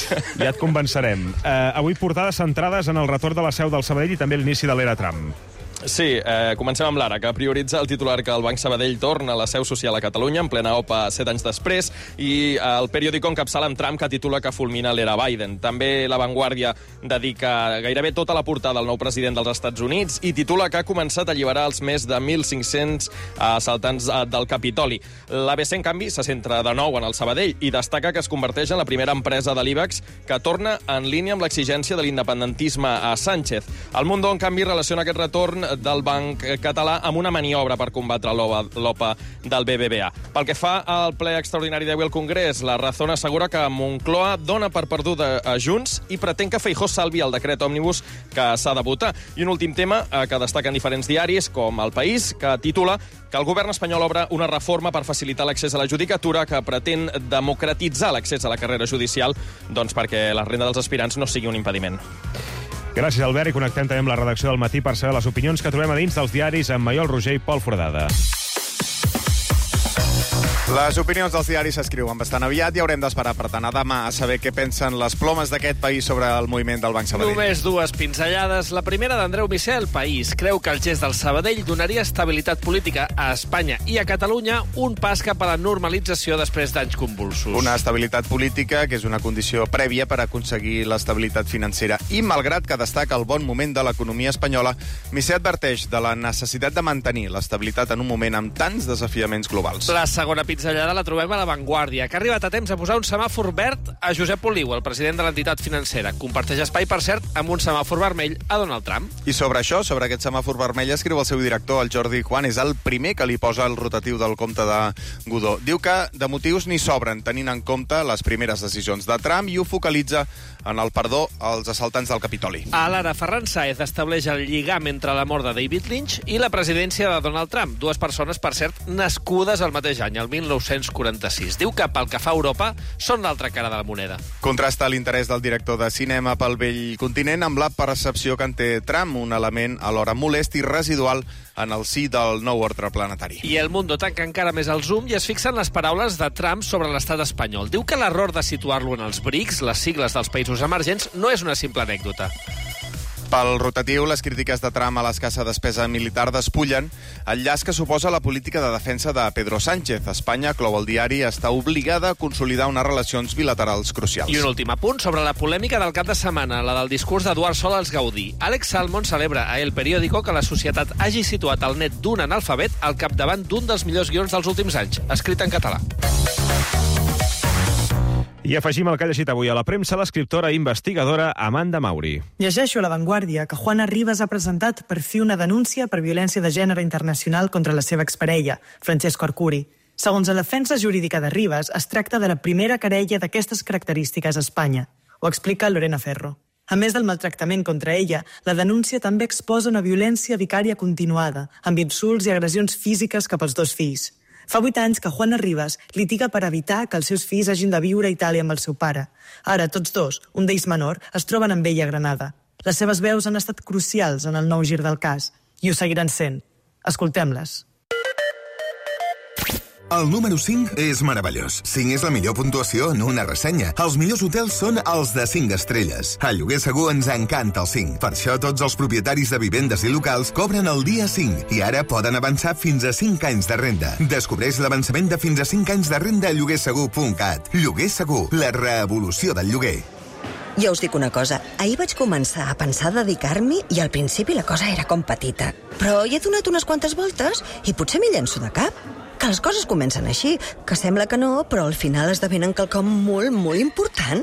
Ja et convencerem. Uh, avui portades centrades en el retorn de la seu del Sabadell i també l'inici de l'era Trump. Sí, eh, comencem amb l'Ara, que prioritza el titular que el Banc Sabadell torna a la seu social a Catalunya en plena OPA set anys després, i el periòdico encapçala amb Trump, que titula que fulmina l'era Biden. També La Vanguardia dedica gairebé tota la portada al nou president dels Estats Units i titula que ha començat a alliberar els més de mil cinc-cents assaltants eh, del Capitoli. L'A B C, en canvi, se centra de nou en el Sabadell i destaca que es converteix en la primera empresa de l'IBEX que torna en línia amb l'exigència de l'independentisme a Sánchez. El Mundo, en canvi, relaciona aquest retorn del Banc Català amb una maniobra per combatre l'OPA del B B V A. Pel que fa al ple extraordinari d'avui al Congrés, la Razón assegura que Moncloa dona per perduda a Junts i pretén que Feijóo salvi el decret òmnibus que s'ha de votar. I un últim tema eh, que destaquen diferents diaris, com El País, que titula que el govern espanyol obre una reforma per facilitar l'accés a la judicatura que pretén democratitzar l'accés a la carrera judicial, doncs perquè la renda dels aspirants no sigui un impediment. Gràcies, Albert, i connectem també amb la redacció del Matí per saber les opinions que trobem a dins dels diaris amb Maiol Roger i Pol Foradada. Les opinions dels diaris s'escriuen bastant aviat i haurem d'esperar per tant a demà a saber què pensen les plomes d'aquest país sobre el moviment del Banc Sabadell. Només dues pinzellades. La primera d'Andreu Missé, El País. Creu que el gest del Sabadell donaria estabilitat política a Espanya i a Catalunya, un pas cap a la normalització després d'anys convulsos. Una estabilitat política que és una condició prèvia per aconseguir l'estabilitat financera. I malgrat que destaca el bon moment de l'economia espanyola, Missé adverteix de la necessitat de mantenir l'estabilitat en un moment amb tants desafiaments globals. La segona pinzellada la trobem a La Vanguardia, que ha arribat a temps a posar un semàfor verd a Josep Oliu, el president de l'entitat financera. Comparteix espai, per cert, amb un semàfor vermell a Donald Trump. I sobre això, sobre aquest semàfor vermell, escriu el seu director, el Jordi Juan, és el primer que li posa el rotatiu del compte de Godó. Diu que de motius n'hi sobren, tenint en compte les primeres decisions de Trump, i ho focalitza en el perdó als assaltants del Capitoli. A l'ara, Ferran Sáez estableix el lligam entre la mort de David Lynch i la presidència de Donald Trump, dues persones, per cert, nascudes el mateix any, el mil nou-cents quaranta-sis. Diu que pel que fa a Europa són l'altra cara de la moneda. Contrasta l'interès del director de cinema pel vell continent amb la percepció que en té Trump, un element alhora molest i residual en el si del nou ordre planetari. I El Mundo tanca encara més el zoom i es fixa en les paraules de Trump sobre l'estat espanyol. Diu que l'error de situar-lo en els BRICS, les sigles dels països emergents, no és una simple anècdota. Pel rotatiu, les crítiques de Trump a l'escassa despesa militar despullen el llaç que suposa la política de defensa de Pedro Sánchez. Espanya, clou el diari, està obligada a consolidar unes relacions bilaterals crucials. I un últim apunt sobre la polèmica del cap de setmana, la del discurs d'Eduard Sols Gaudí. Àlex Salmon celebra a El Periódico que la societat hagi situat el net d'un analfabet al capdavant d'un dels millors guions dels últims anys, escrit en català. I afegim el que ha llegit avui a la premsa l'escriptora i investigadora Amanda Mauri. Llegeixo a La Vanguardia que Juana Rivas ha presentat per fi una denúncia per violència de gènere internacional contra la seva exparella, Francesco Arcuri. Segons la defensa jurídica de Rivas, es tracta de la primera querella d'aquestes característiques a Espanya. Ho explica Lorena Ferro. A més del maltractament contra ella, la denúncia també exposa una violència vicària continuada, amb insults i agressions físiques cap als dos fills. Fa vuit anys que Juana Rivas litiga per evitar que els seus fills hagin de viure a Itàlia amb el seu pare. Ara, tots dos, un d'ells menor, es troben amb ella a Granada. Les seves veus han estat crucials en el nou gir del cas, i ho seguiran sent. Escoltem-les. El número cinc és meravellós. cinc és la millor puntuació en una ressenya. Els millors hotels són els de cinc estrelles. A Lloguer Segur ens encanta el cinc. Per això tots els propietaris de vivendes i locals cobren el dia cinc i ara poden avançar fins a cinc anys de renda. Descobreix l'avançament de fins a cinc anys de renda a lloguer segur punt cat. Lloguer Segur, la revolució del lloguer. Jo us dic una cosa, ahir vaig començar a pensar dedicar-m'hi i al principi la cosa era com petita. Però hi he donat unes quantes voltes i potser m'hi llenço de cap. Que les coses comencen així, que sembla que no, però al final esdevenen quelcom molt, molt important.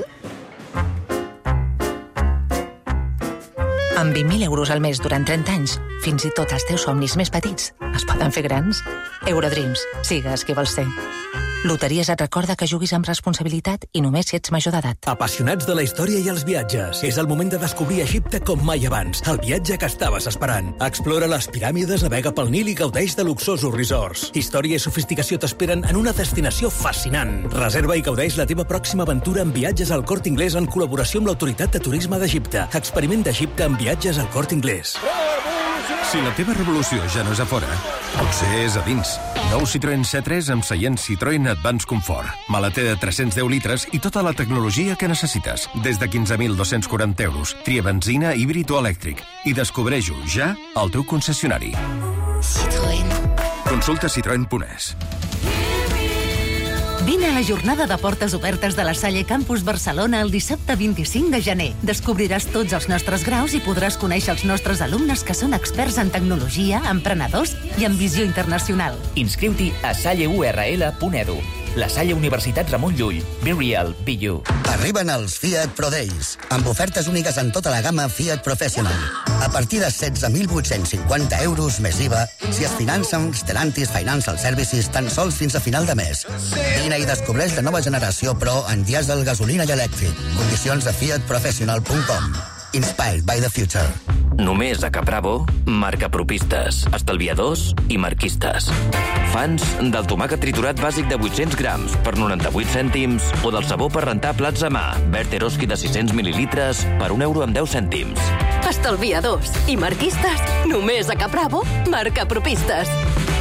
Amb vint mil euros al mes durant trenta anys, fins i tot els teus somnis més petits es poden fer grans. Eurodreams, sigues qui vols ser. Loteries et recorda que juguis amb responsabilitat i només si ets major d'edat. Apassionats de la història i els viatges. És el moment de descobrir Egipte com mai abans. El viatge que estaves esperant. Explora les piràmides, navega pel Nil i gaudeix de luxosos resorts. Història i sofisticació t'esperen en una destinació fascinant. Reserva i gaudeix la teva pròxima aventura en viatges al Corte Inglés en col·laboració amb l'Autoritat de Turisme d'Egipte. Experiment d'Egipte en viatges al Corte Inglés. Si la teva revolució ja no és a fora, potser és a dins. Nou Citroën C tres amb seient Citroën Advance Comfort. Maleter de tres-cents deu litres i tota la tecnologia que necessites. Des de quinze mil dos-cents quaranta euros. Tria benzina, híbrid o elèctric. I descobreix-ho ja al teu concessionari. Citroën. Consulta citroen punt es. Vine a la jornada de portes obertes de la Salle Campus Barcelona el dissabte vint-i-cinc de gener. Descobriràs tots els nostres graus i podràs conèixer els nostres alumnes que són experts en tecnologia, emprenedors i en visió internacional. Inscriu-t'hi a salle u erre ele punt edu. La Salle Universitat Ramon Llull. Be real, be you. Arriben els Fiat Pro Days, amb ofertes úniques en tota la gamma Fiat Professional. A partir de setze mil vuit-cents cinquanta euros més I V A, si es finança amb Stellantis Financial Services tan sols fins a final de mes. Vine i descobreix la nova generació Pro en dièsel, gasolina i elèctric. Condicions a fiat professional punt com. Inspired by the future. Només a Capravo, marca propistes, estalviadors i marquistes. Fans del tomàquet triturat bàsic de vuit-cents grams per noranta-vuit cèntims o del sabó per rentar plats a mà, Berteroski de sis-cents mil·lilitres per un euro amb deu cèntims. Estalviadors i marquistes, només a Capravo, marca propistes.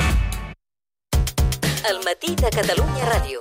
El matí de Catalunya Ràdio.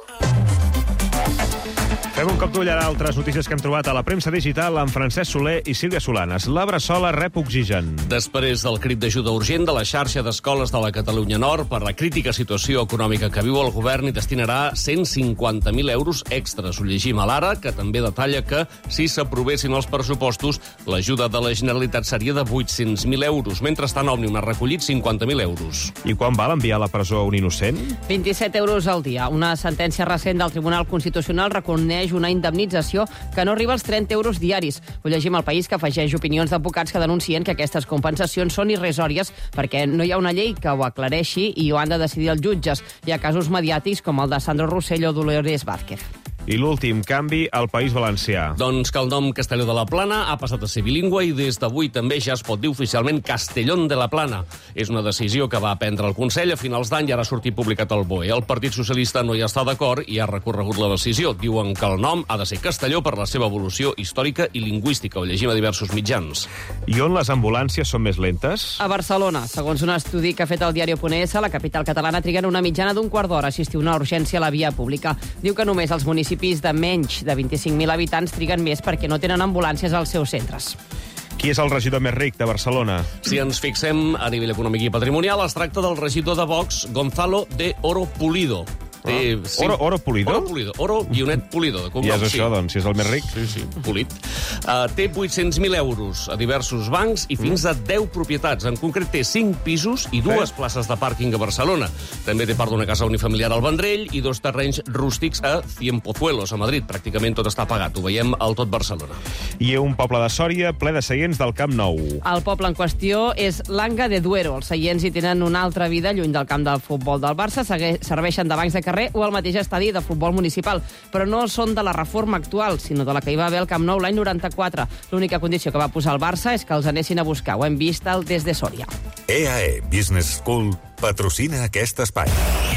Fem un cop d'ull a altres notícies que hem trobat a la premsa digital amb Francesc Soler i Sílvia Solanes. La Bressola rep oxigen. Després del crit d'ajuda urgent de la xarxa d'escoles de la Catalunya Nord per la crítica situació econòmica que viu el govern, hi destinarà cent cinquanta mil euros extras. Ho llegim a l'Ara, que també detalla que, si s'aprovessin els pressupostos, l'ajuda de la Generalitat seria de vuit-cents mil euros. Mentrestant, Òmnium ha recollit cinquanta mil euros. I quan val enviar a la presó a un innocent? vint-i-set euros al dia. Una sentència recent del Tribunal Constitucional reconeix una indemnització que no arriba als trenta euros diaris. Ho llegim al País, que afegeix opinions d'advocats que denuncien que aquestes compensacions són irrisòries perquè no hi ha una llei que ho aclareixi i ho han de decidir els jutges. Hi ha casos mediàtics com el de Sandro Rossell o Dolores Vázquez. I l'últim canvi al País Valencià. Doncs que el nom Castelló de la Plana ha passat a ser bilingüe i des d'avui també ja es pot dir oficialment Castellón de la Plana. És una decisió que va prendre el Consell a finals d'any i ara ha sortit publicat al B O E. El Partit Socialista no hi està d'acord i ha recorregut la decisió. Diuen que el nom ha de ser Castelló per la seva evolució històrica i lingüística. Ho llegim a diversos mitjans. I on les ambulàncies són més lentes? A Barcelona. Segons un estudi que ha fet el diari Punt.es, la capital catalana triguen una mitjana d'un quart d'hora a assistir a una urgència a la via pública. Diu que només els municipis de menys de vint-i-cinc mil habitants triguen més perquè no tenen ambulàncies als seus centres. Qui és el regidor més ric de Barcelona? Si ens fixem a nivell econòmic i patrimonial, es tracta del regidor de Vox, Gonzalo de Oro Pulido. Té, sí. Oro, oro Pulido? Oro Pulido. Oro guionet Pulido. De I és sí. això, doncs, si és el més ric. Sí, sí, Pulit. Uh, té vuit-cents mil euros a diversos bancs i fins mm. a deu propietats. En concret, té cinc pisos i dues eh? places de pàrquing a Barcelona. També té part d'una casa unifamiliar al Vendrell i dos terrenys rústics a Cienpozuelos, a Madrid. Pràcticament tot està pagat. Ho veiem al tot Barcelona. I un poble de Sòria ple de seients del Camp Nou. El poble en qüestió és Langa de Duero. Els seients hi tenen una altra vida lluny del camp del futbol del Barça. Serveixen de bancs de carrer o al mateix estadi de futbol municipal, però no són de la reforma actual, sinó de la que hi va haver al Camp Nou l'any noranta-quatre. L'única condició que va posar el Barça és que els anessin a buscar. Ho hem vist al Des de Sòria. E A E Business School patrocina aquest espai.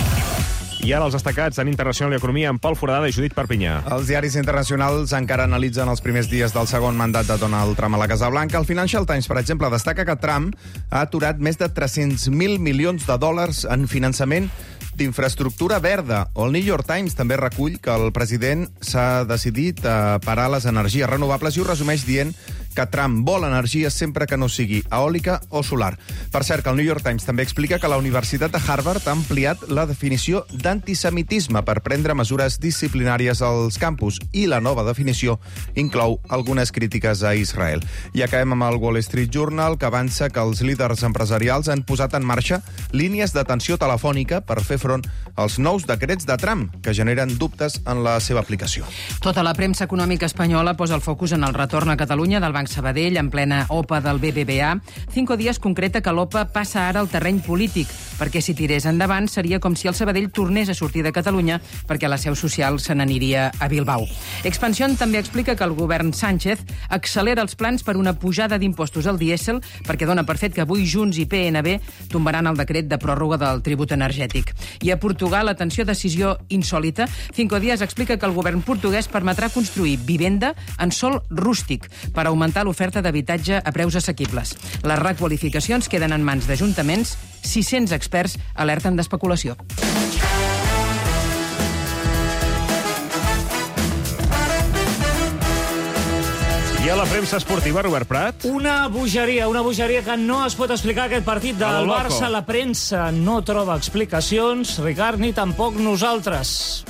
I ara els destacats en Internacional i Economia amb Pol Foradada i Judit Perpinyà. Els diaris internacionals encara analitzen els primers dies del segon mandat de Donald Trump a la Casa Blanca. El Financial Times, per exemple, destaca que Trump ha aturat més de tres-cents mil milions de dòlars en finançament d'infraestructura verda. O el New York Times també recull que el president s'ha decidit a parar les energies renovables i ho resumeix dient que Trump vol energia sempre que no sigui eòlica o solar. Per cert, que el New York Times també explica que la Universitat de Harvard ha ampliat la definició d'antisemitisme per prendre mesures disciplinàries als campus i la nova definició inclou algunes crítiques a Israel. I acabem amb el Wall Street Journal, que avança que els líders empresarials han posat en marxa línies d'atenció telefònica per fer front als nous decrets de Trump, que generen dubtes en la seva aplicació. Tota la premsa econòmica espanyola posa el focus en el retorn a Catalunya del Banc Sabadell en plena O P A del B B V A. Cinco Días concreta que l'O P A passa ara al terreny polític, perquè si tirés endavant seria com si el Sabadell tornés a sortir de Catalunya perquè la seu social se n'aniria a Bilbao. Expansión també explica que el govern Sánchez accelera els plans per una pujada d'impostos al dièsel perquè dona per fet que avui Junts i P N B tombaran el decret de pròrroga del tribut energètic. I a Portugal, atenció, decisió insòlita. Cinco Días explica que el govern portuguès permetrà construir vivenda en sòl rústic per augmentar l'oferta d'habitatge a preus assequibles. Les requalificacions queden en mans d'ajuntaments. sis-cents experts alerten d'especulació. I a la premsa esportiva, Robert Prat? Una bogeria, una bogeria que no es pot explicar aquest partit del Barça. La premsa no troba explicacions, Ricard, ni tampoc nosaltres.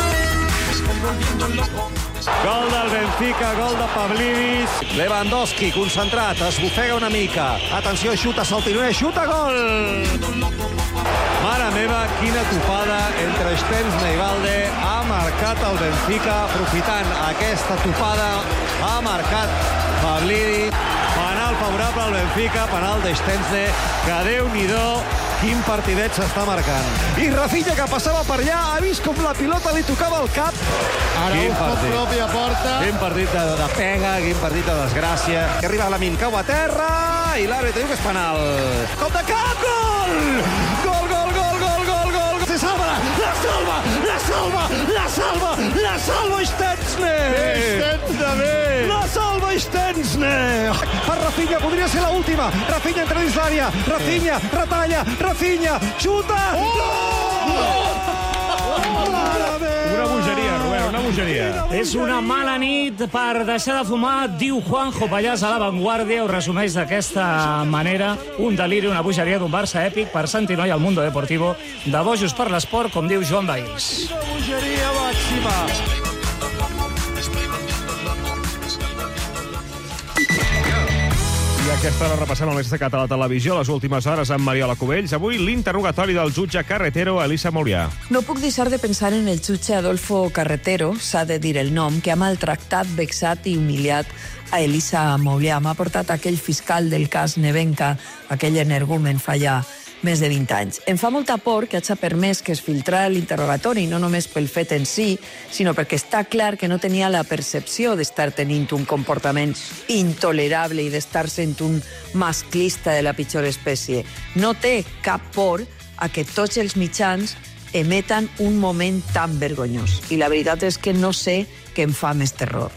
Gol del Benfica, gol de Pavlidis. Lewandowski, concentrat, es bufega una mica. Atenció, xuta, Saltinoé, xuta, gol! Mare meva, quina topada entre Stensne i Valde. Ha marcat el Benfica, aprofitant aquesta topada. Ha marcat Pavlidis. Penal favorable al Benfica, penal de Stensne, que Déu-n'hi-do, quin partidet s'està marcant. I Rafinha, que passava per allà, ha vist com la pilota li tocava al cap. Quin partit. Pròpia porta. Quin partit de, de pega, quin partit de desgràcia. Que arriba Lamin, cau a terra, i l'àrbitre diu que és penal. Cop de cap, gol! Gol, gol, gol, gol, gol, gol! Se salva, la salva, la salva, la salva, la salva Stensne! Stensne, bé! La salva Stensne! Per Rafinha, podria ser l'última. Rafinha entra dins l'àrea. Rafinha, retalla, Rafinha, xuta! Una bogeria, Robert, una bogeria. És una mala nit per deixar de fumar, diu Juanjo Pallàs a La Vanguardia, ho resumeix d'aquesta manera. Un deliri, una bogeria d'un Barça èpic per Santino i el Mundo Deportivo, de bojos per l'esport, com diu Joan Bails. Una bogeria màxima. I aquesta hora repassem el més destacat a la televisió les últimes hores amb Mariola Cubells. Avui l'interrogatori del jutge Carretero a Elisa Molià. No puc deixar de pensar en el jutge Adolfo Carretero, s'ha de dir el nom, que ha maltractat, vexat i humiliat a Elisa Molià. M'ha portat aquell fiscal del cas Nevenka, aquell energumen fa ja més de vint anys. Em fa molta por que hagi permès que es filtrara l'interrogatori, no només pel fet en si, sinó perquè està clar que no tenia la percepció d'estar tenint un comportament intolerable i d'estar sent un masclista de la pitjor espècie. No té cap por a que tots els mitjans emeten un moment tan vergonyós. I la veritat és que no sé què em fa més terror.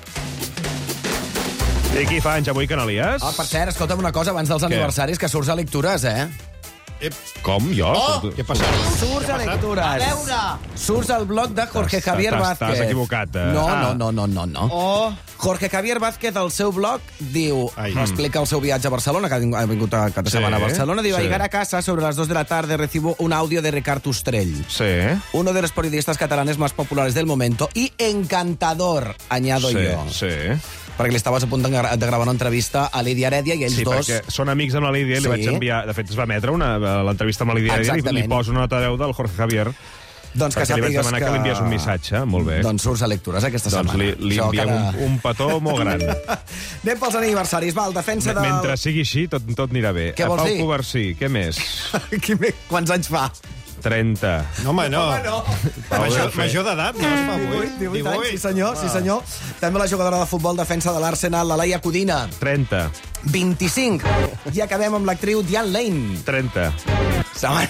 I qui fa anys avui, Canalies? Ah, per cert, escolta'm una cosa abans dels Què? aniversaris, que surts a lectures, eh? Ep. Com, jo? Oh! Què passa? Surts a lectures. A veure! Surts al blog de Jorge T'has- Javier t'has- Vázquez. t'has equivocat, eh? No, Ah. no, no, no, no, no. Oh! Jorge Javier Vázquez, al seu blog, diu, Ai. explica el seu viatge a Barcelona, que ha vingut a cada Sí, setmana a Barcelona, diu, sí. a llegar a casa sobre las dos de la tarde recibo un audio de Ricard Ustrell. Sí. Uno de los periodistas catalanes más populares del momento y encantador, añado Sí, yo. sí. Perquè li estaves a punt de gra- de gravar una entrevista a Lídia Heredia i ells Sí, dos... perquè són amics amb la Lídia i li Sí. vaig enviar... De fet, es va emetre una, l'entrevista amb la Lídia i li, li Exactament. poso una nota de veu del Jorge Javier Doncs que perquè li vaig sàpigues demanar que, que li enviés un missatge. Molt bé. Doncs surts a lectures aquesta doncs setmana. li, li Això enviem cada- un, un petó molt gran. Anem pels aniversaris. Va, el defensa del... Mentre sigui així, tot, tot anirà bé. Què vols Pau dir? Coversí, què més? Quants anys fa? trenta. No, home, no. Home, no. Pau, Major, deu fer- major d'edat, no es fa divuit, avui. divuit anys, sí senyor, sí senyor. També la jugadora de futbol defensa de l'Arsenal, la Laia Codina. trenta. vint-i-cinc. I acabem amb l'actriu Diane Lane. trenta. Setmana.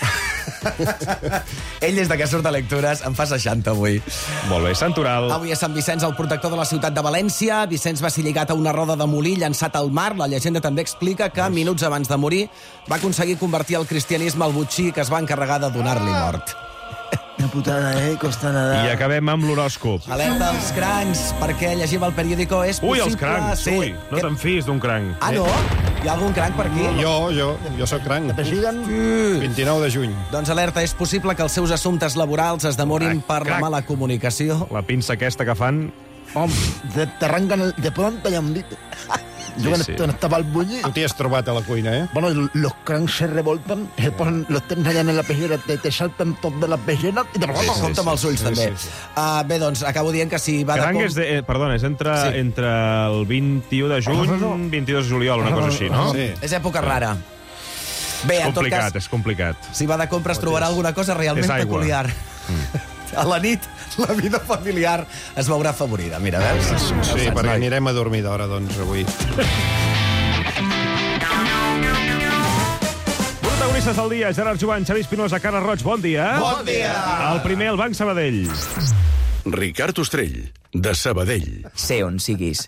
Ell, des de que surt a lectures, en fa seixanta avui. Molt bé, Santoral. Avui a Sant Vicenç, el protector de la ciutat de València. Vicenç va ser lligat a una roda de molí llançat al mar. La llegenda també explica que, minuts abans de morir, va aconseguir convertir el cristianisme al botxí que es va encarregar de donar-li mort. Una putada, eh? Costa nada. I acabem amb l'horòscop. Alerta als crancs, perquè llegim al periòdico és possible... Ui, els crancs, ser... ui, no te'n fiïs d'un cranc. Ah, no? Hi ha algun cranc per aquí? Jo, jo, jo sóc cranc. vint-i-nou de juny. Doncs alerta, és possible que els seus assumptes laborals es demorin per la mala comunicació. La pinça aquesta que fan... Hom, te, te arrancan el, de pronto y han dicho... Yo Sí, cuando sí. cuando estaba al bulli... Tu t'hi has trobat a la cuina, eh? Bueno, los cranks se revoltan, se ponen, los tenen allà en la pejera, te, te salten tot de la pejera i te... Sí, sí, compte amb els ulls, sí, també. sí, sí. Uh, bé, doncs, acabo dient que si va Cranc de és, com... de, eh, perdona, és entre, Sí. entre el vint-i-u de juny i vint-i-dos de juliol, una cosa així, no? Sí. És època rara. Bé, És en tot complicat, cas, és complicat. si va de compres trobarà alguna cosa realment És aigua. peculiar. A la nit, la vida familiar es veurà afavorida. Mira, veus? Sí, perquè anirem a dormir d'hora, doncs, avui. Protagonistes del dia, Gerard Jovany, Xavi Espinosa, Carla Roig, bon dia. Bon dia. El primer, el Banc Sabadell. Ricard Ostrell, de Sabadell. Sé on siguis.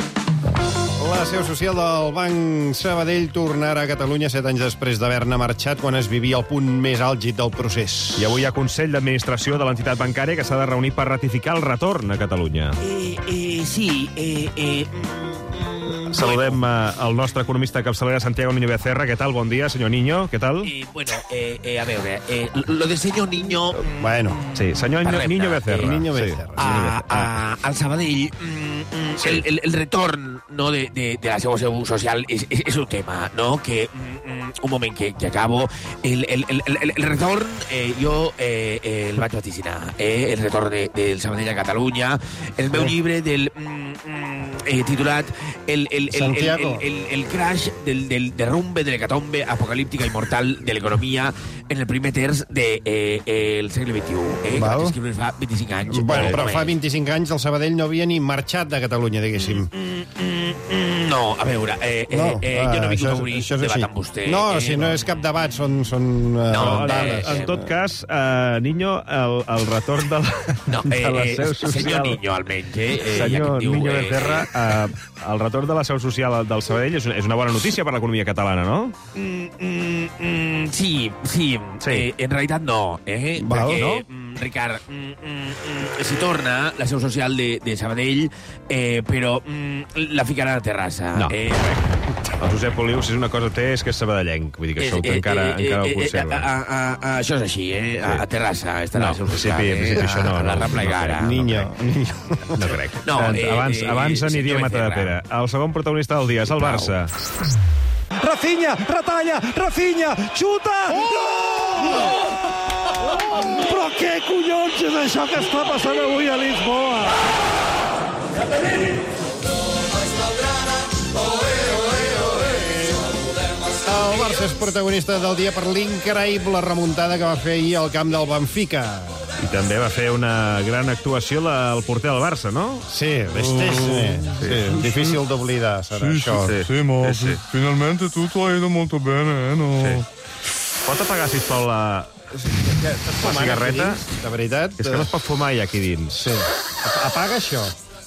La seu social del Banc Sabadell tornarà a Catalunya set anys després d'haver-ne marxat quan es vivia el punt més àlgid del procés. I avui hi ha Consell d'Administració de l'entitat bancària que s'ha de reunir per ratificar el retorn a Catalunya. Eh, eh, sí, eh, eh, Saludem eh, el nostre economista de capçalera, Santiago Niño Becerra. Què tal? Bon dia, senyor Niño. Què tal? eh, bueno, eh, eh, a veure, eh, lo del senyor Niño... mm, Bueno. Sí, senyor Niño, Parlem-ne, Niño Becerra. eh, Niño Sí. Becerra. a, a, al Sabadell, mm, mm, el, el, el retorn no, de, de, de la seva seu social és, és, és un tema, no? Que, mm, mm, un moment que, que acabo, el, el, el, el, el retorn, eh, jo eh, eh, el vaig vaticinar, eh, el retorn de, del Sabadell a Catalunya, el meu llibre del... Mm, mm, eh, titulat el, el, el, el, Santiago. el, el, el crash del, del derrumbe de l'hecatombe apocalíptica i mortal de l'economia en el primer terç del de, eh, el segle vint-i-u. Eh, que Val. vaig escriure fa vint-i-cinc anys. Bueno, Eh, però com fa és? vint-i-cinc anys el Sabadell no havia ni marxat de Catalunya, diguéssim. Mm, no, a veure, eh, eh, No, eh, jo no he vingut això a és- obrir això és un debat així. amb vostè. No, eh, si no és cap debat, són, són eh, No, dades. eh, En tot cas, eh, Niño, el, el retorn de la, No, de la eh, seu eh, social... senyor Niño, almenys, eh, eh, ja que Senyor em diu, Niño eh, Becerra, eh, el retorn de la seu social del Sabadell és una, és una bona notícia per l'economia catalana, no? Mm, mm, mm, sí, sí, Sí. Eh, en realitat no, eh? Val, Perquè, no? mm, Ricard, mm, mm, mm, si torna la seu social de, de Sabadell, eh, però mm, la ficarà a Terrassa. No, eh? El Josep Oliu, si és una cosa té, és que és sabadellenc. Vull dir que això encara, encara ho conserva. a, a, a, això és així, eh? A, a Terrassa estarà No, la seu en principi- social, en eh? principi això no, A la no, Rambla no Egara. crec. Niño, niño. No crec. No, abans, eh, abans, eh, abans aniria a senyor Matadepera. El segon protagonista del dia és el Barça. Rafinha, retalla, Rafinha, xuta! Oh! Però què collons és això que està passant avui a Lisboa? El Barça és protagonista del dia per l'increïble remuntada que va fer ahir al camp del Benfica. I també va fer una gran actuació la, el porter del Barça, no? Sí, Bestesne. Oh, sí, difícil d'oblidar serà Sì, això. sì, sì, ma Sì, sì. finalmente tutto ha ido molto bene, eh? No? Sí. Pot apagar, sisplau, la, la Fumant cigarreta? aquí dins, de veritat. És que no es pot fumar ja aquí dins. Sí. Apaga això.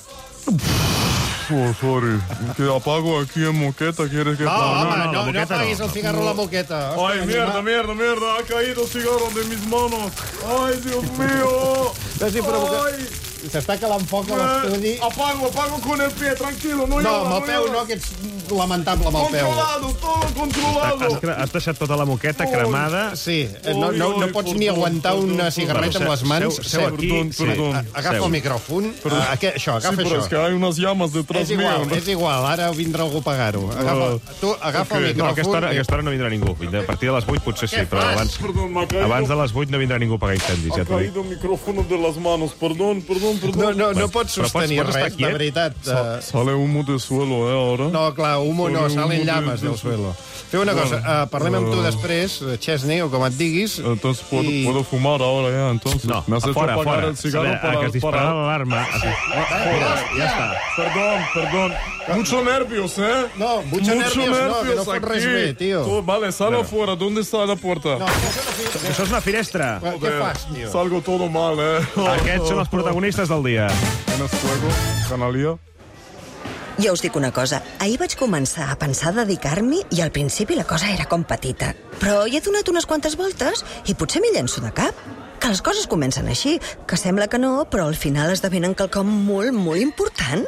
Oh, sorry. Que apago aquí en moqueta, ¿quieres que No, apague? home, no, no, la no moqueta apaguis no. el cigarro a la moqueta. Ay, mierda, mierda, mierda, ha caído el cigarro de mis manos. Ay, Dios mío. Ves si provoca... Ay, S'està calant foc a l'estudi. apago, apago con el pie, tranquilo, no No, llora, amb el peu llora. no, que ets lamentable amb el peu. Controlado, todo controlado. Has, cre- has deixat tota la moqueta cremada. Sí, no, no, no pots ni aguantar una cigarreta amb les mans. Seu, seu aquí. Perdón, perdón. Sí. Agafa Seu. el micròfon. Ah, aqu- això, Sí, agafa pero es això. que hay unas llamas detrás És igual, mío. és igual, ara vindrà algú a pagar-ho. Agafa, tu agafa el No, a micròfon. aquesta hora, a aquesta hora no vindrà ningú. A partir de les vuit potser sí, però abans, Perdón, me ha caído, abans de les vuit no vindrà ningú a pagar incendis, ja ha t'ho dic. caído el micrófono de las manos. Perdón, perdón, No, perdón. no, no Bueno, pots però pots- sostenir pots estar res, de quiet? veritat. Sa- eh. Sale humo del suelo, ¿eh? Ahora. No, clar, humo no, Sale salen humo llames de- del suelo. Feu una cosa, uh, parlem amb tu Uh. després, Chesney, o com et diguis. Entonces puedo, Y- puedo fumar ahora ya, entonces. No, Me has hecho fora, apagar fora. el cigarro A veure, para... que es dispara para- l'alarma. Fuera, Ja està. Perdón, perdón. Mucho nervios, ¿eh? No, mucho nervios no, que no fot res bé, tío. Tú, vale, sal afuera. ¿Dónde está la puerta? No, Això és una finestra. què fas, tio? Salgo todo mal, ¿eh? Aquests són els protagonistes del dia. ¿Tienes fuego, Canalía? Jo us dic una cosa, ahir vaig començar a pensar dedicar-m'hi i al principi la cosa era com petita. Però hi he donat unes quantes voltes i potser m'hi llenço de cap. que les coses comencen així, que sembla que no, però al final esdevenen quelcom molt, molt important.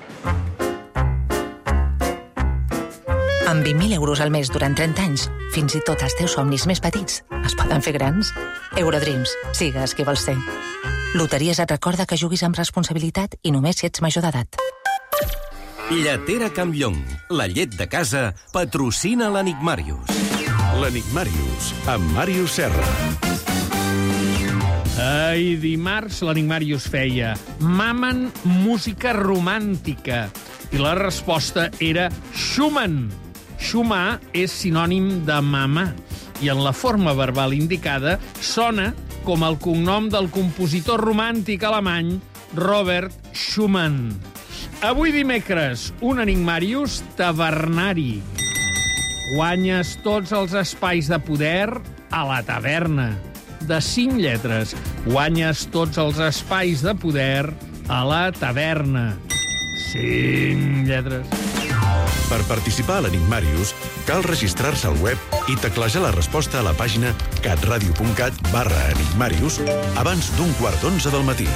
Amb vint mil euros al mes durant trenta anys, fins i tot els teus somnis més petits es poden fer grans. Eurodreams, sigues qui vols ser. Loteries et recorda que juguis amb responsabilitat i només si ets major d'edat. Lletera Campllong, la llet de casa, patrocina l'Enigmàrius. L'Enigmàrius, amb Màrius Serra. Ai, dimarts l'Enigmàrius feia mamen música romàntica i la resposta era Schumann. Schumann és sinònim de mama i en la forma verbal indicada sona com el cognom del compositor romàntic alemany Robert Schumann. Avui dimecres, un Enigmàrius tavernari. Guanyes tots els espais de poder a la taverna. De cinc lletres. Guanyes tots els espais de poder a la taverna. Cinc lletres. Per participar a l'Enigmàrius, cal registrar-se al web i teclejar la resposta a la pàgina catradio.cat barra enigmàrius abans d'un quart d'onze del matí.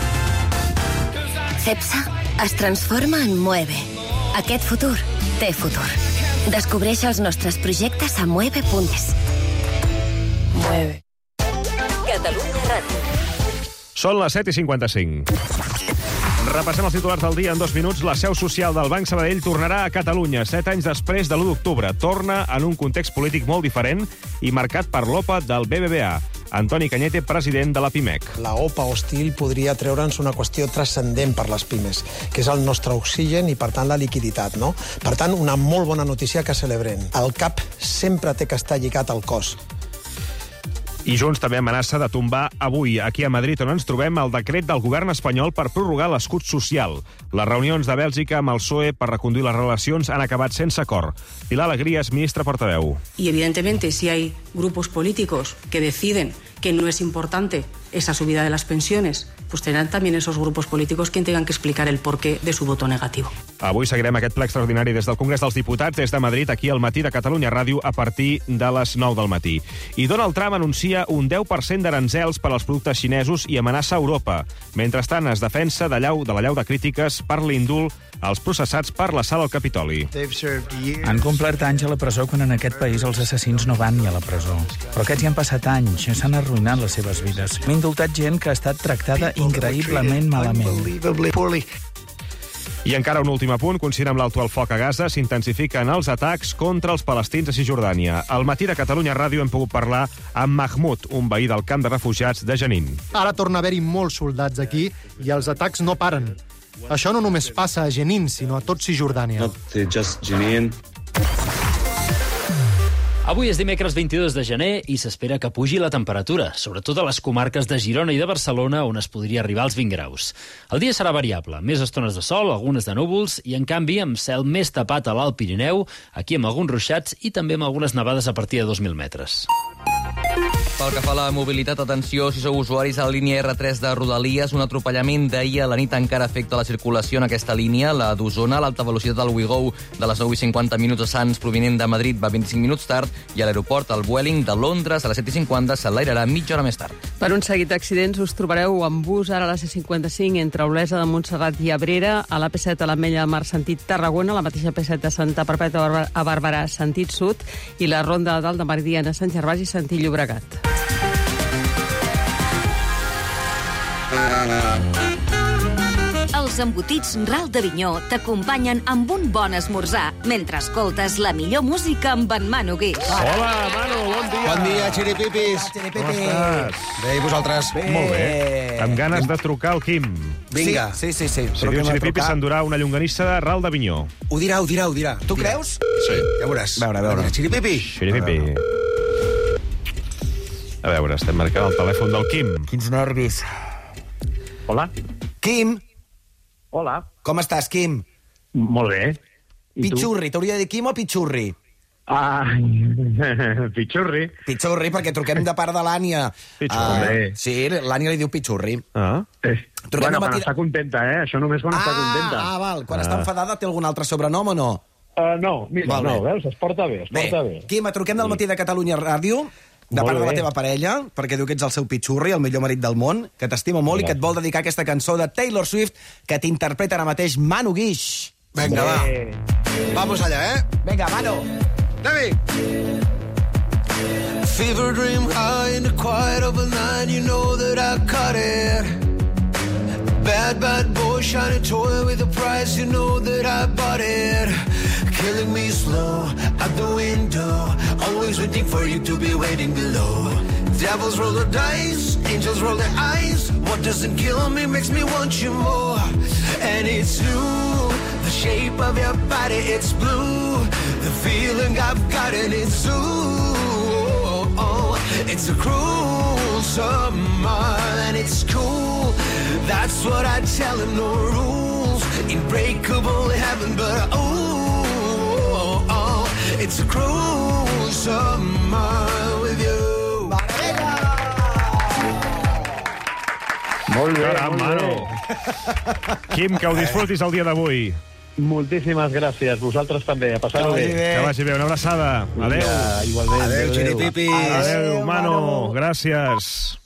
Cepsa es transforma en Mueve. Aquest futur té futur. Descobreix els nostres projectes a mueve punt es. Mueve. Catalunya Ràdio. Són les set i cinquanta-cinc. Repassem els titulars del dia en dos minuts. La seu social del Banc Sabadell tornarà a Catalunya set anys després de l'u d'octubre. Torna en un context polític molt diferent i marcat per l'OPA del B B V A. Antoni Cañete, president de la PIMEC. La OPA hostil podria treure'ns una qüestió transcendent per les pimes, que és el nostre oxigen i, per tant, la liquiditat, no? Per tant, una molt bona notícia que celebrem. El cap sempre té que estar lligat al cos. I Junts també amenaça de tombar avui, aquí a Madrid, on ens trobem, el decret del govern espanyol per prorrogar l'escut social. Les reunions de Bèlgica amb el P S O E per reconduir les relacions han acabat sense acord. Pilar Alegrías, ministra portaveu. Y evidentemente, si hay grupos políticos que deciden que no es importante esa subida de las pensiones, pues tendrán también esos grupos políticos quien tengan que explicar el porqué de su voto negativo. Avui seguirem aquest ple extraordinari des del Congrés dels Diputats, des de Madrid, aquí al matí de Catalunya Ràdio, a partir de les nou del matí. I Donald Trump anuncia un deu per cent d'aranzels per als productes xinesos i amenaça Europa. Mentrestant, es defensa de, llau, de la llau de crítiques per l'indult als processats per l'assalt al Capitoli. Han complert anys a la presó quan en aquest país els assassins no van ni a la presó. Però aquests hi han passat anys, s'han arruïnat les seves vides. M'he indultat gent que ha estat tractada increïblement malament. I encara un últim apunt, coincidint amb l'alto al foc a Gaza, s'intensifiquen els atacs contra els palestins a Cisjordània. Al matí de Catalunya Ràdio hem pogut parlar amb Mahmoud, un veí del camp de refugiats de Jenin. Ara torna a haver-hi molts soldats aquí i els atacs no paren. Això no només passa a Jenin, sinó a tot Cisjordània. Not just Jenin. Avui és dimecres vint-i-dos de gener i s'espera que pugi la temperatura, sobretot a les comarques de Girona i de Barcelona, on es podria arribar als vint graus. El dia serà variable, més estones de sol, algunes de núvols, i en canvi amb cel més tapat a l'Alt Pirineu, aquí amb alguns ruixats i també amb algunes nevades a partir de dos mil metres. Pel que fa a la mobilitat, atenció, si sou usuaris a la línia erre tres de Rodalies, un atropellament d'ahir a la nit encara afecta la circulació en aquesta línia, la d'Osona, l'alta velocitat del Wigou de les nou i cinquanta minuts a Sants provinent de Madrid va vint-i-cinc minuts tard i a l'aeroport el Vueling de Londres a les set i cinquanta s'enlairarà mitja hora més tard. Per un seguit d'accidents us trobareu amb bus ara a la C cinquanta-cinc entre Olesa de Montserrat i Abrera, a la P set a l'Ametlla del Mar sentit Tarragona, la mateixa P set de Santa Perpètua a Barberà sentit sud i la Ronda de Dalt de Meridiana a Sant Gervasi sentit Llobregat. Els embotits Ral d'Avinyó t'acompanyen amb un bon esmorzar mentre escoltes la millor música amb en Manu Guix. Hola, Manu, bon dia. Bon dia, xiripipis. Com estàs? Bé, i vosaltres? Bé. Molt bé. Amb ganes de trucar al Quim. Vinga. Sí, sí, sí. Si diu xiripipis s'endurà una llonganissa de Ral d'Avinyó. Ho dirà, ho dirà, ho dirà. Tu creus? Sí. Ja veuràs. A veure, a veure. Xiripipi. Xiripipi. A veure, estem marcant el telèfon del Quim. Quins nervis. Hola. Quim. Hola. Com estàs, Quim? Molt bé. I Pichurri, t'hauria de dir Quim o Pichurri? Ah, Pichurri. Pichurri, perquè truquem de part de l'Ània. Pichurri. Uh, sí, l'Ània li diu Pichurri. Ah. Eh. Bueno, quan està contenta, eh? Això només quan ah, està contenta. Ah, val. Quan ah. està enfadada té algun altre sobrenom o no? Uh, no, mira, val, no, veus? Es porta bé, es bé. porta bé. Quim, truquem del matí de Catalunya Ràdio. de part de la teva parella, perquè diu que ets el seu pitxurri, el millor marit del món, que t'estima molt i que et vol dedicar aquesta cançó de Taylor Swift que t'interpreta ara mateix Manu Guix. Venga, va. Vamos allá, ¿eh? Venga, Manu. David. Fever dream high in the quiet of a night, you know that I caught it. Bad, bad boy, shiny toy with a price, you know that I bought it. Killing me slow, out the window, always waiting for you to be waiting below. Devils roll the dice, angels roll their eyes. What doesn't kill me makes me want you more. And it's you, the shape of your body, it's blue. The feeling I've got and it's you. It's a cruel summer and it's cool. That's what I tell him, no rules. Unbreakable heaven, but oh, oh, it's a cruel summer with you. Molt bé, Caram, molt Manu. bé. Quim, que ho disfrutis el dia d'avui. Moltíssimes gràcies. Vosaltres també. A passar-ho bé. Que vagi bé. Una abraçada. Adéu. Ja, igualment. Adéu, Xiripipi. Adéu, Manu. Gràcies.